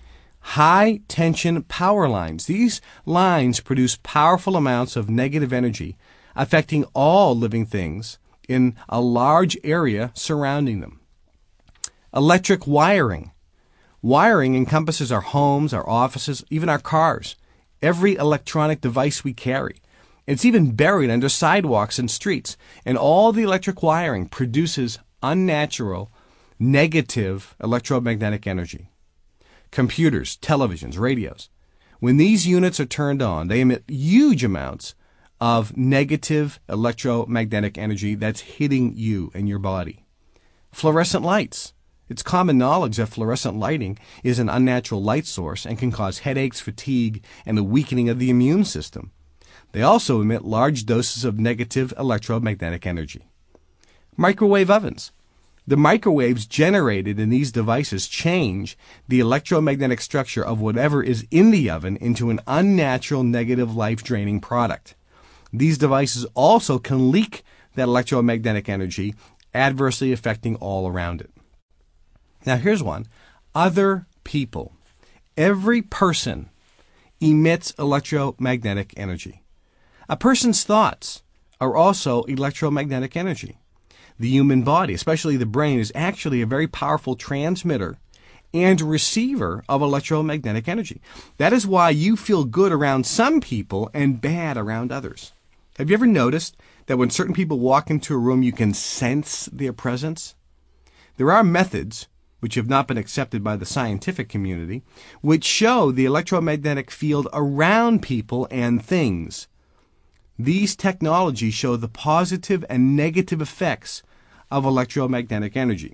High tension power lines. These lines produce powerful amounts of negative energy, affecting all living things in a large area surrounding them. Electric wiring. Wiring encompasses our homes, our offices, even our cars, every electronic device we carry. It's even buried under sidewalks and streets, and all the electric wiring produces unnatural, negative electromagnetic energy. Computers, televisions, radios. When these units are turned on, they emit huge amounts of negative electromagnetic energy that's hitting you and your body. Fluorescent lights. It's common knowledge that fluorescent lighting is an unnatural light source and can cause headaches, fatigue, and the weakening of the immune system. They also emit large doses of negative electromagnetic energy. Microwave ovens. The microwaves generated in these devices change the electromagnetic structure of whatever is in the oven into an unnatural, negative, life-draining product. These devices also can leak that electromagnetic energy, adversely affecting all around it. Now here's one. Other people. Every person emits electromagnetic energy. A person's thoughts are also electromagnetic energy. The human body, especially the brain, is actually a very powerful transmitter and receiver of electromagnetic energy. That is why you feel good around some people and bad around others. Have you ever noticed that when certain people walk into a room, you can sense their presence? There are methods, which have not been accepted by the scientific community, which show the electromagnetic field around people and things. These technologies show the positive and negative effects of electromagnetic energy.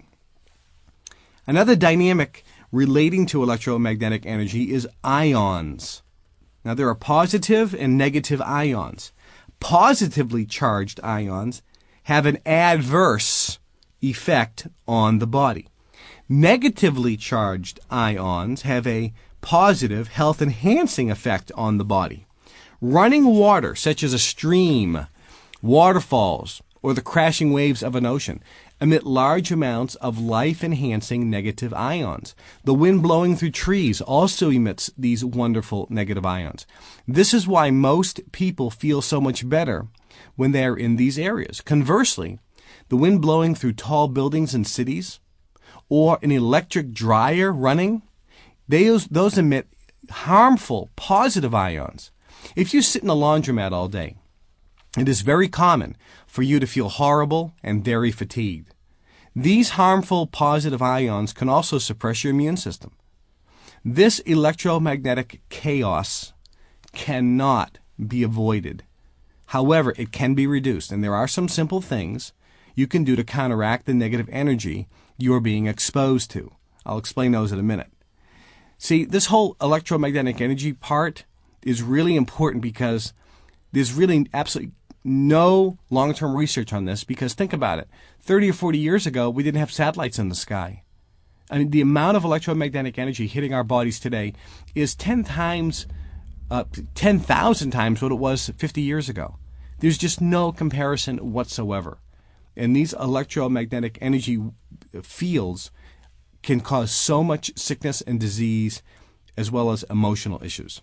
Another dynamic relating to electromagnetic energy is ions. Now, there are positive and negative ions. Positively charged ions have an adverse effect on the body. Negatively charged ions have a positive, health-enhancing effect on the body. Running water, such as a stream, waterfalls, or the crashing waves of an ocean, emit large amounts of life-enhancing negative ions. The wind blowing through trees also emits these wonderful negative ions. This is why most people feel so much better when they are in these areas. Conversely, the wind blowing through tall buildings in cities, or an electric dryer running, those emit harmful positive ions. If you sit in a laundromat all day, it is very common for you to feel horrible and very fatigued. These harmful positive ions can also suppress your immune system. This electromagnetic chaos cannot be avoided. However, it can be reduced, and there are some simple things you can do to counteract the negative energy you are being exposed to. I'll explain those in a minute. See, this whole electromagnetic energy part is really important because there's really absolutely no long-term research on this, because think about it. 30 or 40 years ago, we didn't have satellites in the sky. I mean, the amount of electromagnetic energy hitting our bodies today is 10,000 times what it was 50 years ago. There's just no comparison whatsoever. And these electromagnetic energy fields can cause so much sickness and disease, as well as emotional issues.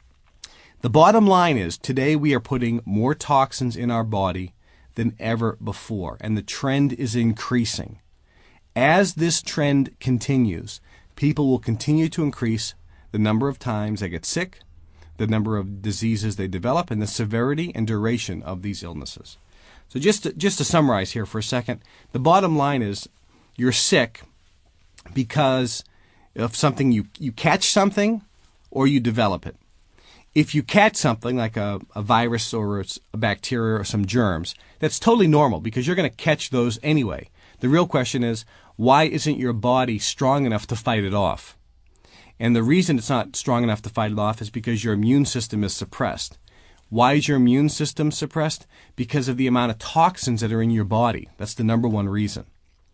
The bottom line is, today we are putting more toxins in our body than ever before, and the trend is increasing. As this trend continues, people will continue to increase the number of times they get sick, the number of diseases they develop, and the severity and duration of these illnesses. So just to summarize here for a second, the bottom line is you're sick because of something you catch something or you develop it. If you catch something like a virus or a bacteria or some germs, that's totally normal because you're going to catch those anyway. The real question is, why isn't your body strong enough to fight it off? And the reason it's not strong enough to fight it off is because your immune system is suppressed. Why is your immune system suppressed? Because of the amount of toxins that are in your body. That's the number one reason.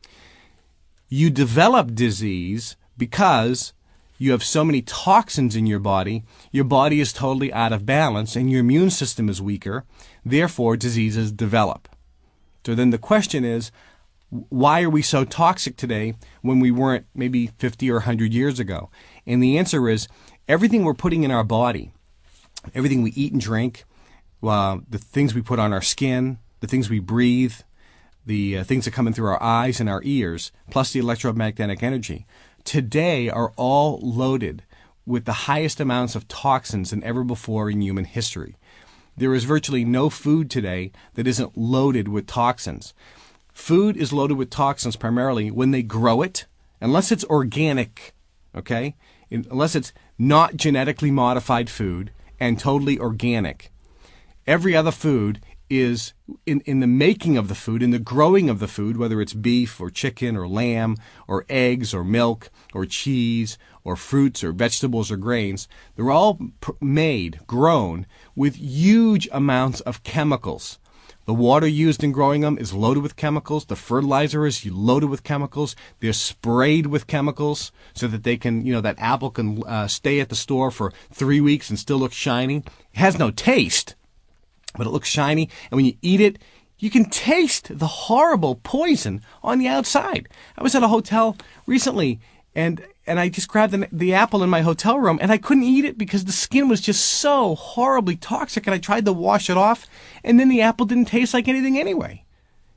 You develop disease because you have so many toxins in your body is totally out of balance, and your immune system is weaker. Therefore, diseases develop. So then the question is, why are we so toxic today when we weren't maybe 50 or 100 years ago? And the answer is, everything we're putting in our body, everything we eat and drink, the things we put on our skin, the things we breathe, the things that come in through our eyes and our ears, plus the electromagnetic energy, today are all loaded with the highest amounts of toxins than ever before in human history. There is virtually no food today that isn't loaded with toxins. Food is loaded with toxins primarily when they grow it, unless it's organic, okay? Unless it's not genetically modified food and totally organic. Every other food is in the making of the food, in the growing of the food, whether it's beef or chicken or lamb or eggs or milk or cheese or fruits or vegetables or grains, they're all grown with huge amounts of chemicals. The water used in growing them is loaded with chemicals. The fertilizer is loaded with chemicals. They're sprayed with chemicals so that they can, that apple can stay at the store for 3 weeks and still look shiny. It has no taste, but it looks shiny. And when you eat it, you can taste the horrible poison on the outside. I was at a hotel recently, and I just grabbed the apple in my hotel room, and I couldn't eat it because the skin was just so horribly toxic, and I tried to wash it off, and then the apple didn't taste like anything anyway.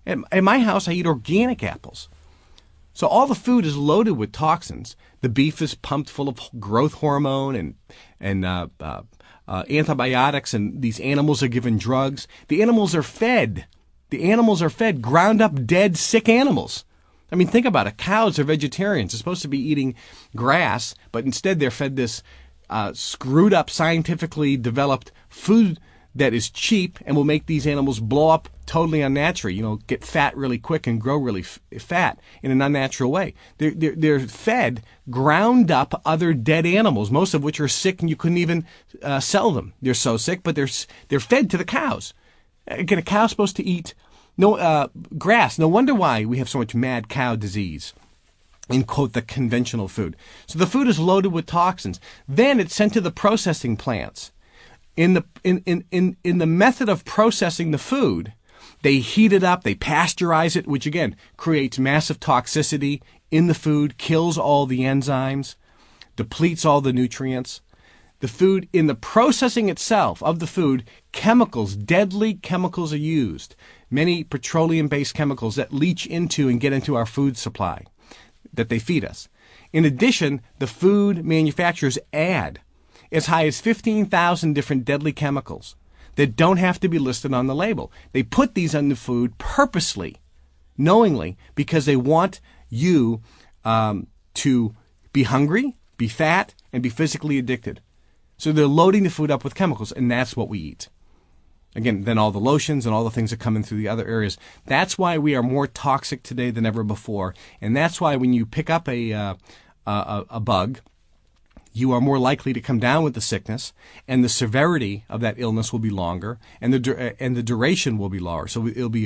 At my house, I eat organic apples. So all the food is loaded with toxins. The beef is pumped full of growth hormone and antibiotics, and these animals are given drugs. The animals are fed. The animals are fed ground up, dead, sick animals. I mean, think about it. Cows are vegetarians. They're supposed to be eating grass, but instead they're fed this screwed up, scientifically developed food that is cheap and will make these animals blow up totally unnaturally, get fat really quick and grow really fat in an unnatural way. They're fed ground up other dead animals, most of which are sick and you couldn't even sell them. They're so sick, but they're fed to the cows. Again, a cow's supposed to eat grass. No wonder why we have so much mad cow disease in, quote, the conventional food. So the food is loaded with toxins. Then it's sent to the processing plants. In the method of processing the food, they heat it up, they pasteurize it, which again creates massive toxicity in the food, kills all the enzymes, depletes all the nutrients. The food, in the processing itself of the food, chemicals, deadly chemicals are used. Many petroleum-based chemicals that leach into and get into our food supply that they feed us. In addition, the food manufacturers add as high as 15,000 different deadly chemicals that don't have to be listed on the label. They put these on the food purposely, knowingly, because they want you to be hungry, be fat, and be physically addicted. So they're loading the food up with chemicals, and that's what we eat. Again, then all the lotions and all the things that come in through the other areas. That's why we are more toxic today than ever before, and that's why when you pick up a bug, you are more likely to come down with the sickness, and the severity of that illness will be longer, and the duration will be lower. So it'll be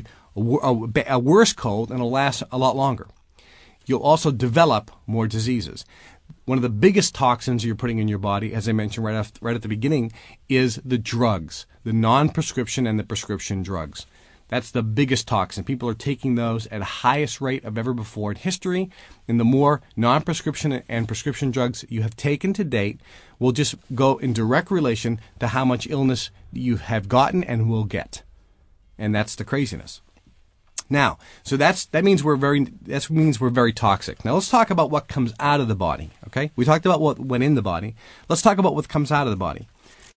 a worse cold, and it'll last a lot longer. You'll also develop more diseases. One of the biggest toxins you're putting in your body, as I mentioned right at the beginning, is the drugs, the non-prescription and the prescription drugs. That's the biggest toxin. People are taking those at a highest rate of ever before in history. And the more non-prescription and prescription drugs you have taken to date will just go in direct relation to how much illness you have gotten and will get. And that's the craziness. Now, so that means we're very toxic. Now let's talk about what comes out of the body. Okay? We talked about what went in the body. Let's talk about what comes out of the body.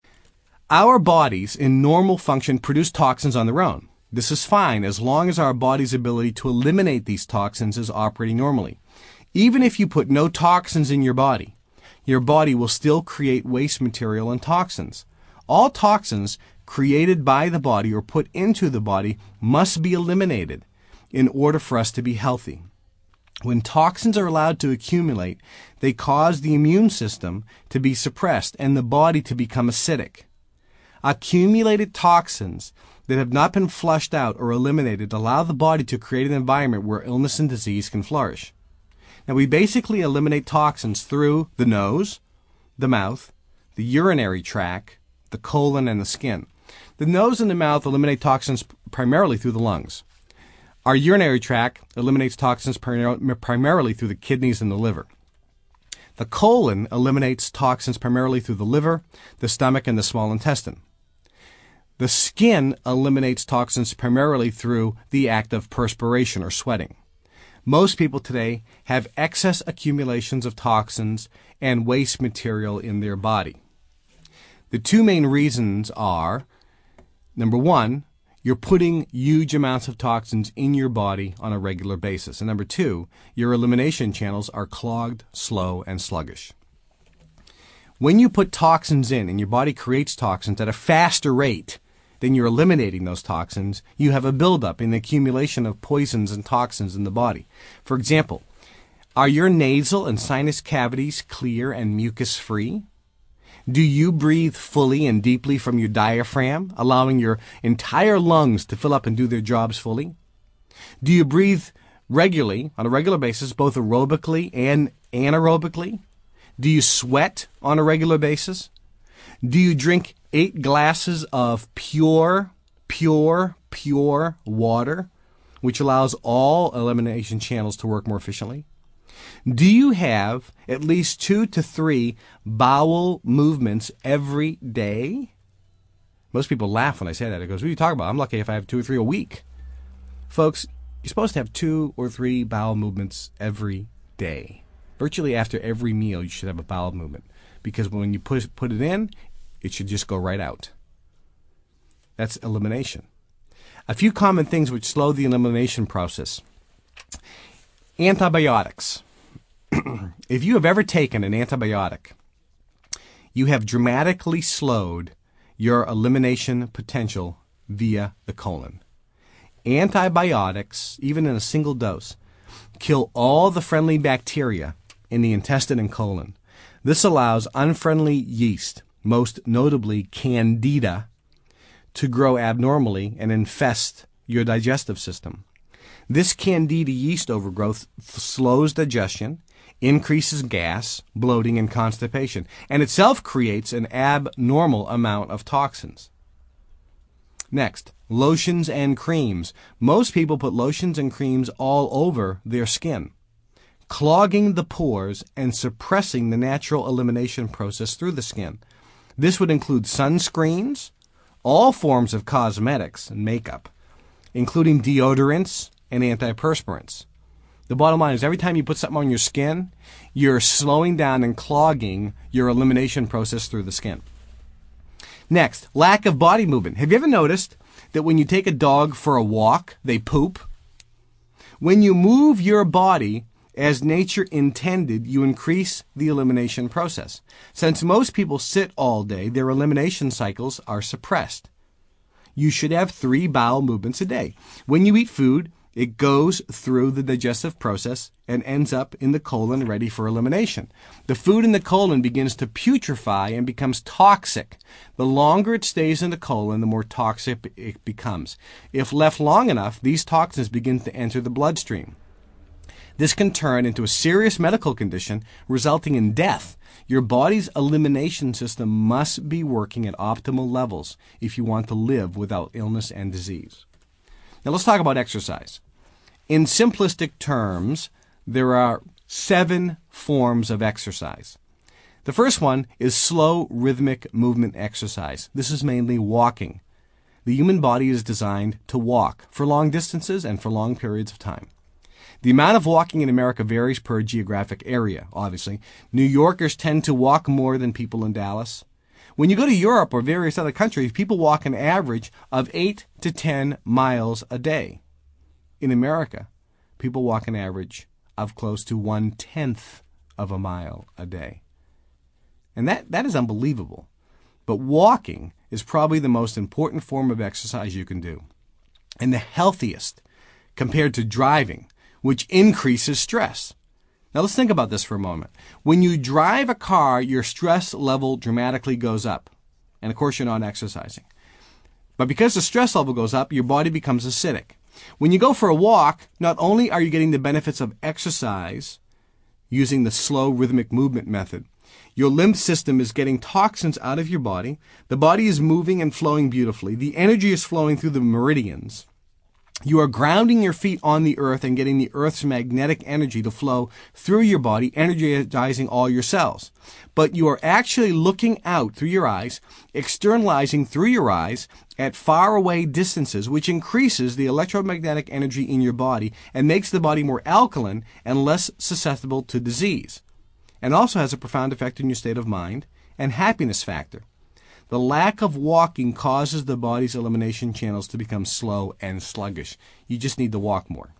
Our bodies in normal function produce toxins on their own. This is fine as long as our body's ability to eliminate these toxins is operating normally. Even if you put no toxins in your body will still create waste material and toxins. All toxins created by the body or put into the body must be eliminated in order for us to be healthy. When toxins are allowed to accumulate, they cause the immune system to be suppressed and the body to become acidic. Accumulated toxins that have not been flushed out or eliminated allow the body to create an environment where illness and disease can flourish. Now, we basically eliminate toxins through the nose, the mouth, the urinary tract, the colon, and the skin. The nose and the mouth eliminate toxins primarily through the lungs. Our urinary tract eliminates toxins primarily through the kidneys and the liver. The colon eliminates toxins primarily through the liver, the stomach, and the small intestine. The skin eliminates toxins primarily through the act of perspiration or sweating. Most people today have excess accumulations of toxins and waste material in their body. The two main reasons are, number one, you're putting huge amounts of toxins in your body on a regular basis. And number two, your elimination channels are clogged, slow, and sluggish. When you put toxins in and your body creates toxins at a faster rate than you're eliminating those toxins, you have a buildup in the accumulation of poisons and toxins in the body. For example, are your nasal and sinus cavities clear and mucus-free? Do you breathe fully and deeply from your diaphragm, allowing your entire lungs to fill up and do their jobs fully? Do you breathe regularly, on a regular basis, both aerobically and anaerobically? Do you sweat on a regular basis? Do you drink 8 glasses of pure water, which allows all elimination channels to work more efficiently? Do you have at least 2 to 3 bowel movements every day? Most people laugh when I say that. It goes, what are you talking about? I'm lucky if I have 2 or 3 a week. Folks, you're supposed to have 2 or 3 bowel movements every day. Virtually after every meal, you should have a bowel movement, because when you put it in, it should just go right out. That's elimination. A few common things which slow the elimination process. Antibiotics. If you have ever taken an antibiotic, you have dramatically slowed your elimination potential via the colon. Antibiotics, even in a single dose, kill all the friendly bacteria in the intestine and colon. This allows unfriendly yeast, most notably Candida, to grow abnormally and infest your digestive system. This Candida yeast overgrowth slows digestion, increases gas, bloating, and constipation, and itself creates an abnormal amount of toxins. Next, lotions and creams. Most people put lotions and creams all over their skin, clogging the pores and suppressing the natural elimination process through the skin. This would include sunscreens, all forms of cosmetics and makeup, including deodorants and antiperspirants. The bottom line is every time you put something on your skin, you're slowing down and clogging your elimination process through the skin. Next, lack of body movement. Have you ever noticed that when you take a dog for a walk, they poop? When you move your body as nature intended, you increase the elimination process. Since most people sit all day, their elimination cycles are suppressed. You should have 3 bowel movements a day. When you eat food, it goes through the digestive process and ends up in the colon ready for elimination. The food in the colon begins to putrefy and becomes toxic. The longer it stays in the colon, the more toxic it becomes. If left long enough, these toxins begin to enter the bloodstream. This can turn into a serious medical condition, resulting in death. Your body's elimination system must be working at optimal levels if you want to live without illness and disease. Now let's talk about exercise. In simplistic terms, there are 7 forms of exercise. The first one is slow rhythmic movement exercise. This is mainly walking. The human body is designed to walk for long distances and for long periods of time. The amount of walking in America varies per geographic area, obviously. New Yorkers tend to walk more than people in Dallas. When you go to Europe or various other countries, people walk an average of 8 to 10 miles a day. In America, people walk an average of close to 1/10 of a mile a day. And that is unbelievable. But walking is probably the most important form of exercise you can do, and the healthiest compared to driving, which increases stress. Now let's think about this for a moment. When you drive a car, your stress level dramatically goes up. And of course, you're not exercising. But because the stress level goes up, your body becomes acidic. When you go for a walk, not only are you getting the benefits of exercise using the slow rhythmic movement method, your lymph system is getting toxins out of your body. The body is moving and flowing beautifully. The energy is flowing through the meridians. You are grounding your feet on the earth and getting the earth's magnetic energy to flow through your body, energizing all your cells. But you are actually looking out through your eyes, externalizing through your eyes at far away distances, which increases the electromagnetic energy in your body and makes the body more alkaline and less susceptible to disease. And also has a profound effect on your state of mind and happiness factor. The lack of walking causes the body's elimination channels to become slow and sluggish. You just need to walk more.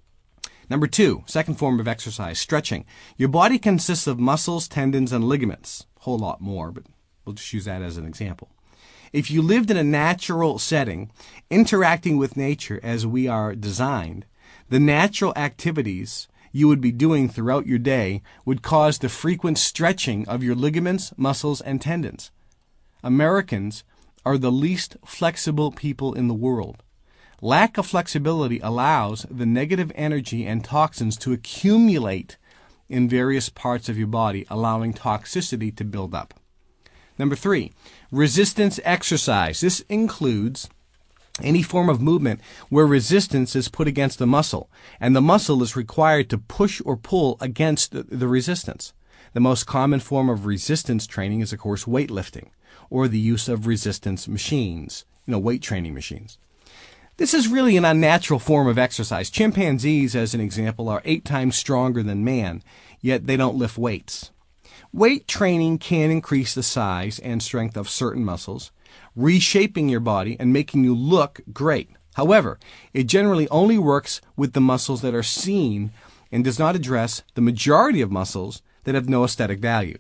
Number 2, second form of exercise, stretching. Your body consists of muscles, tendons, and ligaments. A whole lot more, but we'll just use that as an example. If you lived in a natural setting, interacting with nature as we are designed, the natural activities you would be doing throughout your day would cause the frequent stretching of your ligaments, muscles, and tendons. Americans are the least flexible people in the world. Lack of flexibility allows the negative energy and toxins to accumulate in various parts of your body, allowing toxicity to build up. Number 3, resistance exercise. This includes any form of movement where resistance is put against the muscle, and the muscle is required to push or pull against the resistance. The most common form of resistance training is, of course, weightlifting, or the use of resistance machines, weight training machines. This is really an unnatural form of exercise. Chimpanzees, as an example, are 8 times stronger than man, yet they don't lift weights. Weight training can increase the size and strength of certain muscles, reshaping your body and making you look great. However, it generally only works with the muscles that are seen and does not address the majority of muscles that have no aesthetic value.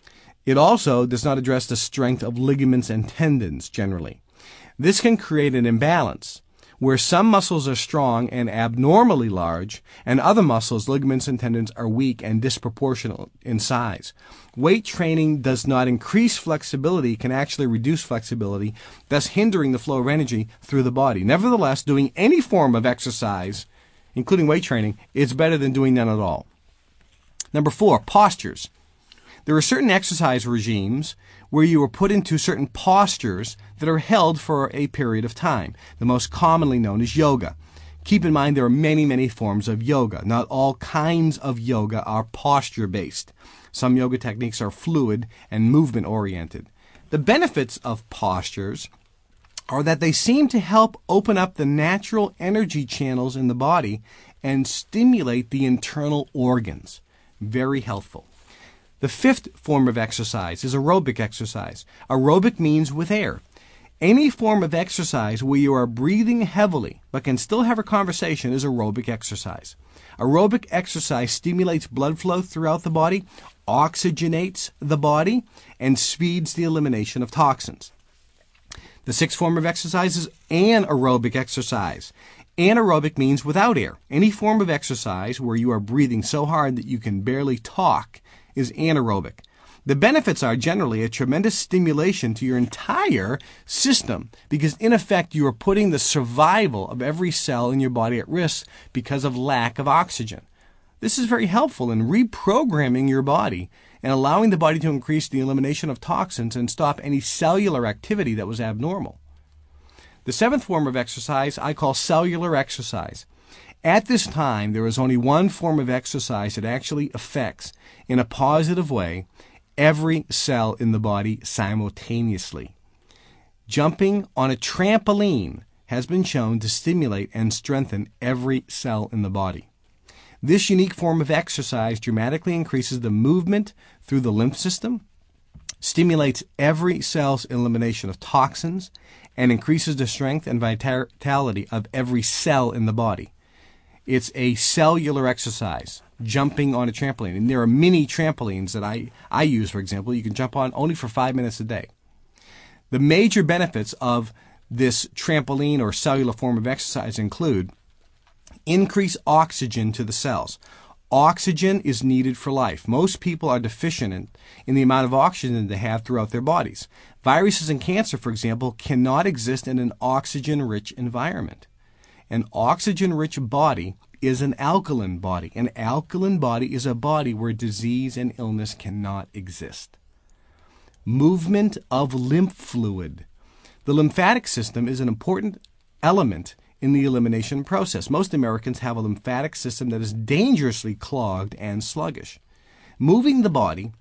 It also does not address the strength of ligaments and tendons generally. This can create an imbalance where some muscles are strong and abnormally large, and other muscles, ligaments and tendons, are weak and disproportionate in size. Weight training does not increase flexibility, can actually reduce flexibility, thus hindering the flow of energy through the body. Nevertheless, doing any form of exercise, including weight training, is better than doing none at all. Number 4, postures. There are certain exercise regimes where you are put into certain postures that are held for a period of time, the most commonly known as yoga. Keep in mind there are many, many forms of yoga. Not all kinds of yoga are posture-based. Some yoga techniques are fluid and movement-oriented. The benefits of postures are that they seem to help open up the natural energy channels in the body and stimulate the internal organs. Very helpful. The 5th form of exercise is aerobic exercise. Aerobic means with air. Any form of exercise where you are breathing heavily but can still have a conversation is aerobic exercise. Aerobic exercise stimulates blood flow throughout the body, oxygenates the body, and speeds the elimination of toxins. The 6th form of exercise is anaerobic exercise. Anaerobic means without air. Any form of exercise where you are breathing so hard that you can barely talk is anaerobic. The benefits are generally a tremendous stimulation to your entire system because, in effect, you are putting the survival of every cell in your body at risk because of lack of oxygen. This is very helpful in reprogramming your body and allowing the body to increase the elimination of toxins and stop any cellular activity that was abnormal. The 7th form of exercise I call cellular exercise. At this time, there is only one form of exercise that actually affects, in a positive way, every cell in the body simultaneously. Jumping on a trampoline has been shown to stimulate and strengthen every cell in the body. This unique form of exercise dramatically increases the movement through the lymph system, stimulates every cell's elimination of toxins, and increases the strength and vitality of every cell in the body. It's a cellular exercise, jumping on a trampoline. And there are mini trampolines that I use, for example, you can jump on only for 5 minutes a day. The major benefits of this trampoline or cellular form of exercise include increase oxygen to the cells. Oxygen is needed for life. Most people are deficient in the amount of oxygen they have throughout their bodies. Viruses and cancer, for example, cannot exist in an oxygen-rich environment. An oxygen-rich body is an alkaline body. An alkaline body is a body where disease and illness cannot exist. Movement of lymph fluid. The lymphatic system is an important element in the elimination process. Most Americans have a lymphatic system that is dangerously clogged and sluggish. Moving the body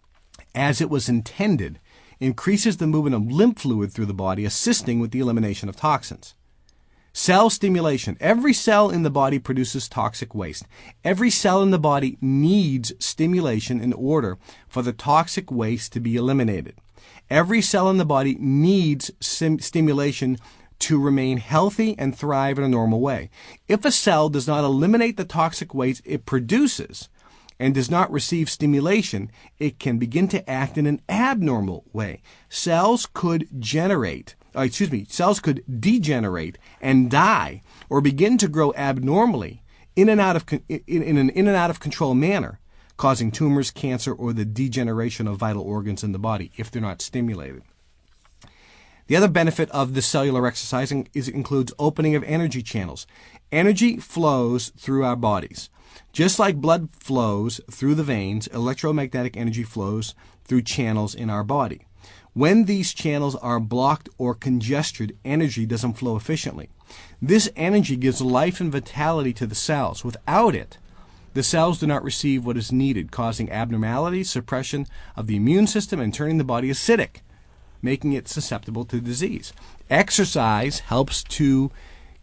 as it was intended increases the movement of lymph fluid through the body, assisting with the elimination of toxins. Cell stimulation. Every cell in the body produces toxic waste. Every cell in the body needs stimulation in order for the toxic waste to be eliminated. Every cell in the body needs stimulation to remain healthy and thrive in a normal way. If a cell does not eliminate the toxic waste it produces and does not receive stimulation, it can begin to act in an abnormal way. Cells could degenerate and die or begin to grow abnormally in an out of control manner, causing tumors, cancer, or the degeneration of vital organs in the body if they're not stimulated. The other benefit of the cellular exercising includes opening of energy channels. Energy flows through our bodies. Just like blood flows through the veins, electromagnetic energy flows through channels in our body. When these channels are blocked or congested, energy doesn't flow efficiently. This energy gives life and vitality to the cells. Without it, the cells do not receive what is needed, causing abnormalities, suppression of the immune system, and turning the body acidic, making it susceptible to disease. Exercise helps to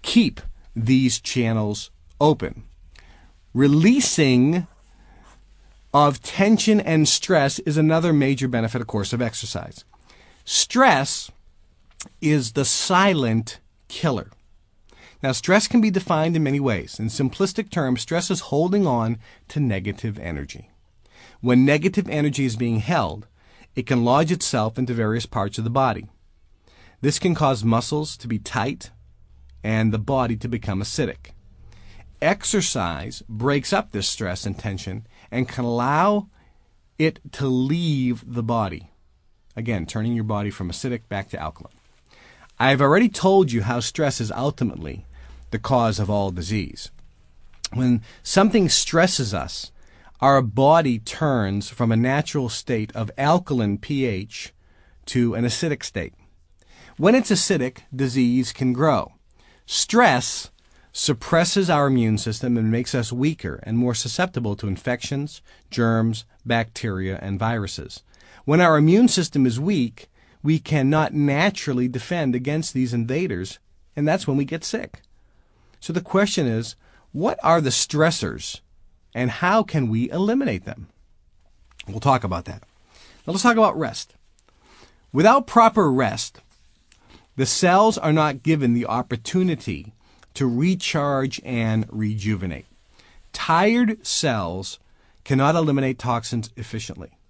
keep these channels open. Releasing of tension and stress is another major benefit, of course, of exercise. Stress is the silent killer. Now, stress can be defined in many ways. In simplistic terms, stress is holding on to negative energy. When negative energy is being held, it can lodge itself into various parts of the body. This can cause muscles to be tight and the body to become acidic. Exercise breaks up this stress and tension and can allow it to leave the body. Again, turning your body from acidic back to alkaline. I've already told you how stress is ultimately the cause of all disease. When something stresses us, our body turns from a natural state of alkaline pH to an acidic state. When it's acidic, disease can grow. Stress suppresses our immune system and makes us weaker and more susceptible to infections, germs, bacteria, and viruses. When our immune system is weak, we cannot naturally defend against these invaders, and that's when we get sick. So the question is, what are the stressors and how can we eliminate them? We'll talk about that. Now let's talk about rest. Without proper rest, the cells are not given the opportunity to recharge and rejuvenate. Tired cells cannot eliminate toxins efficiently.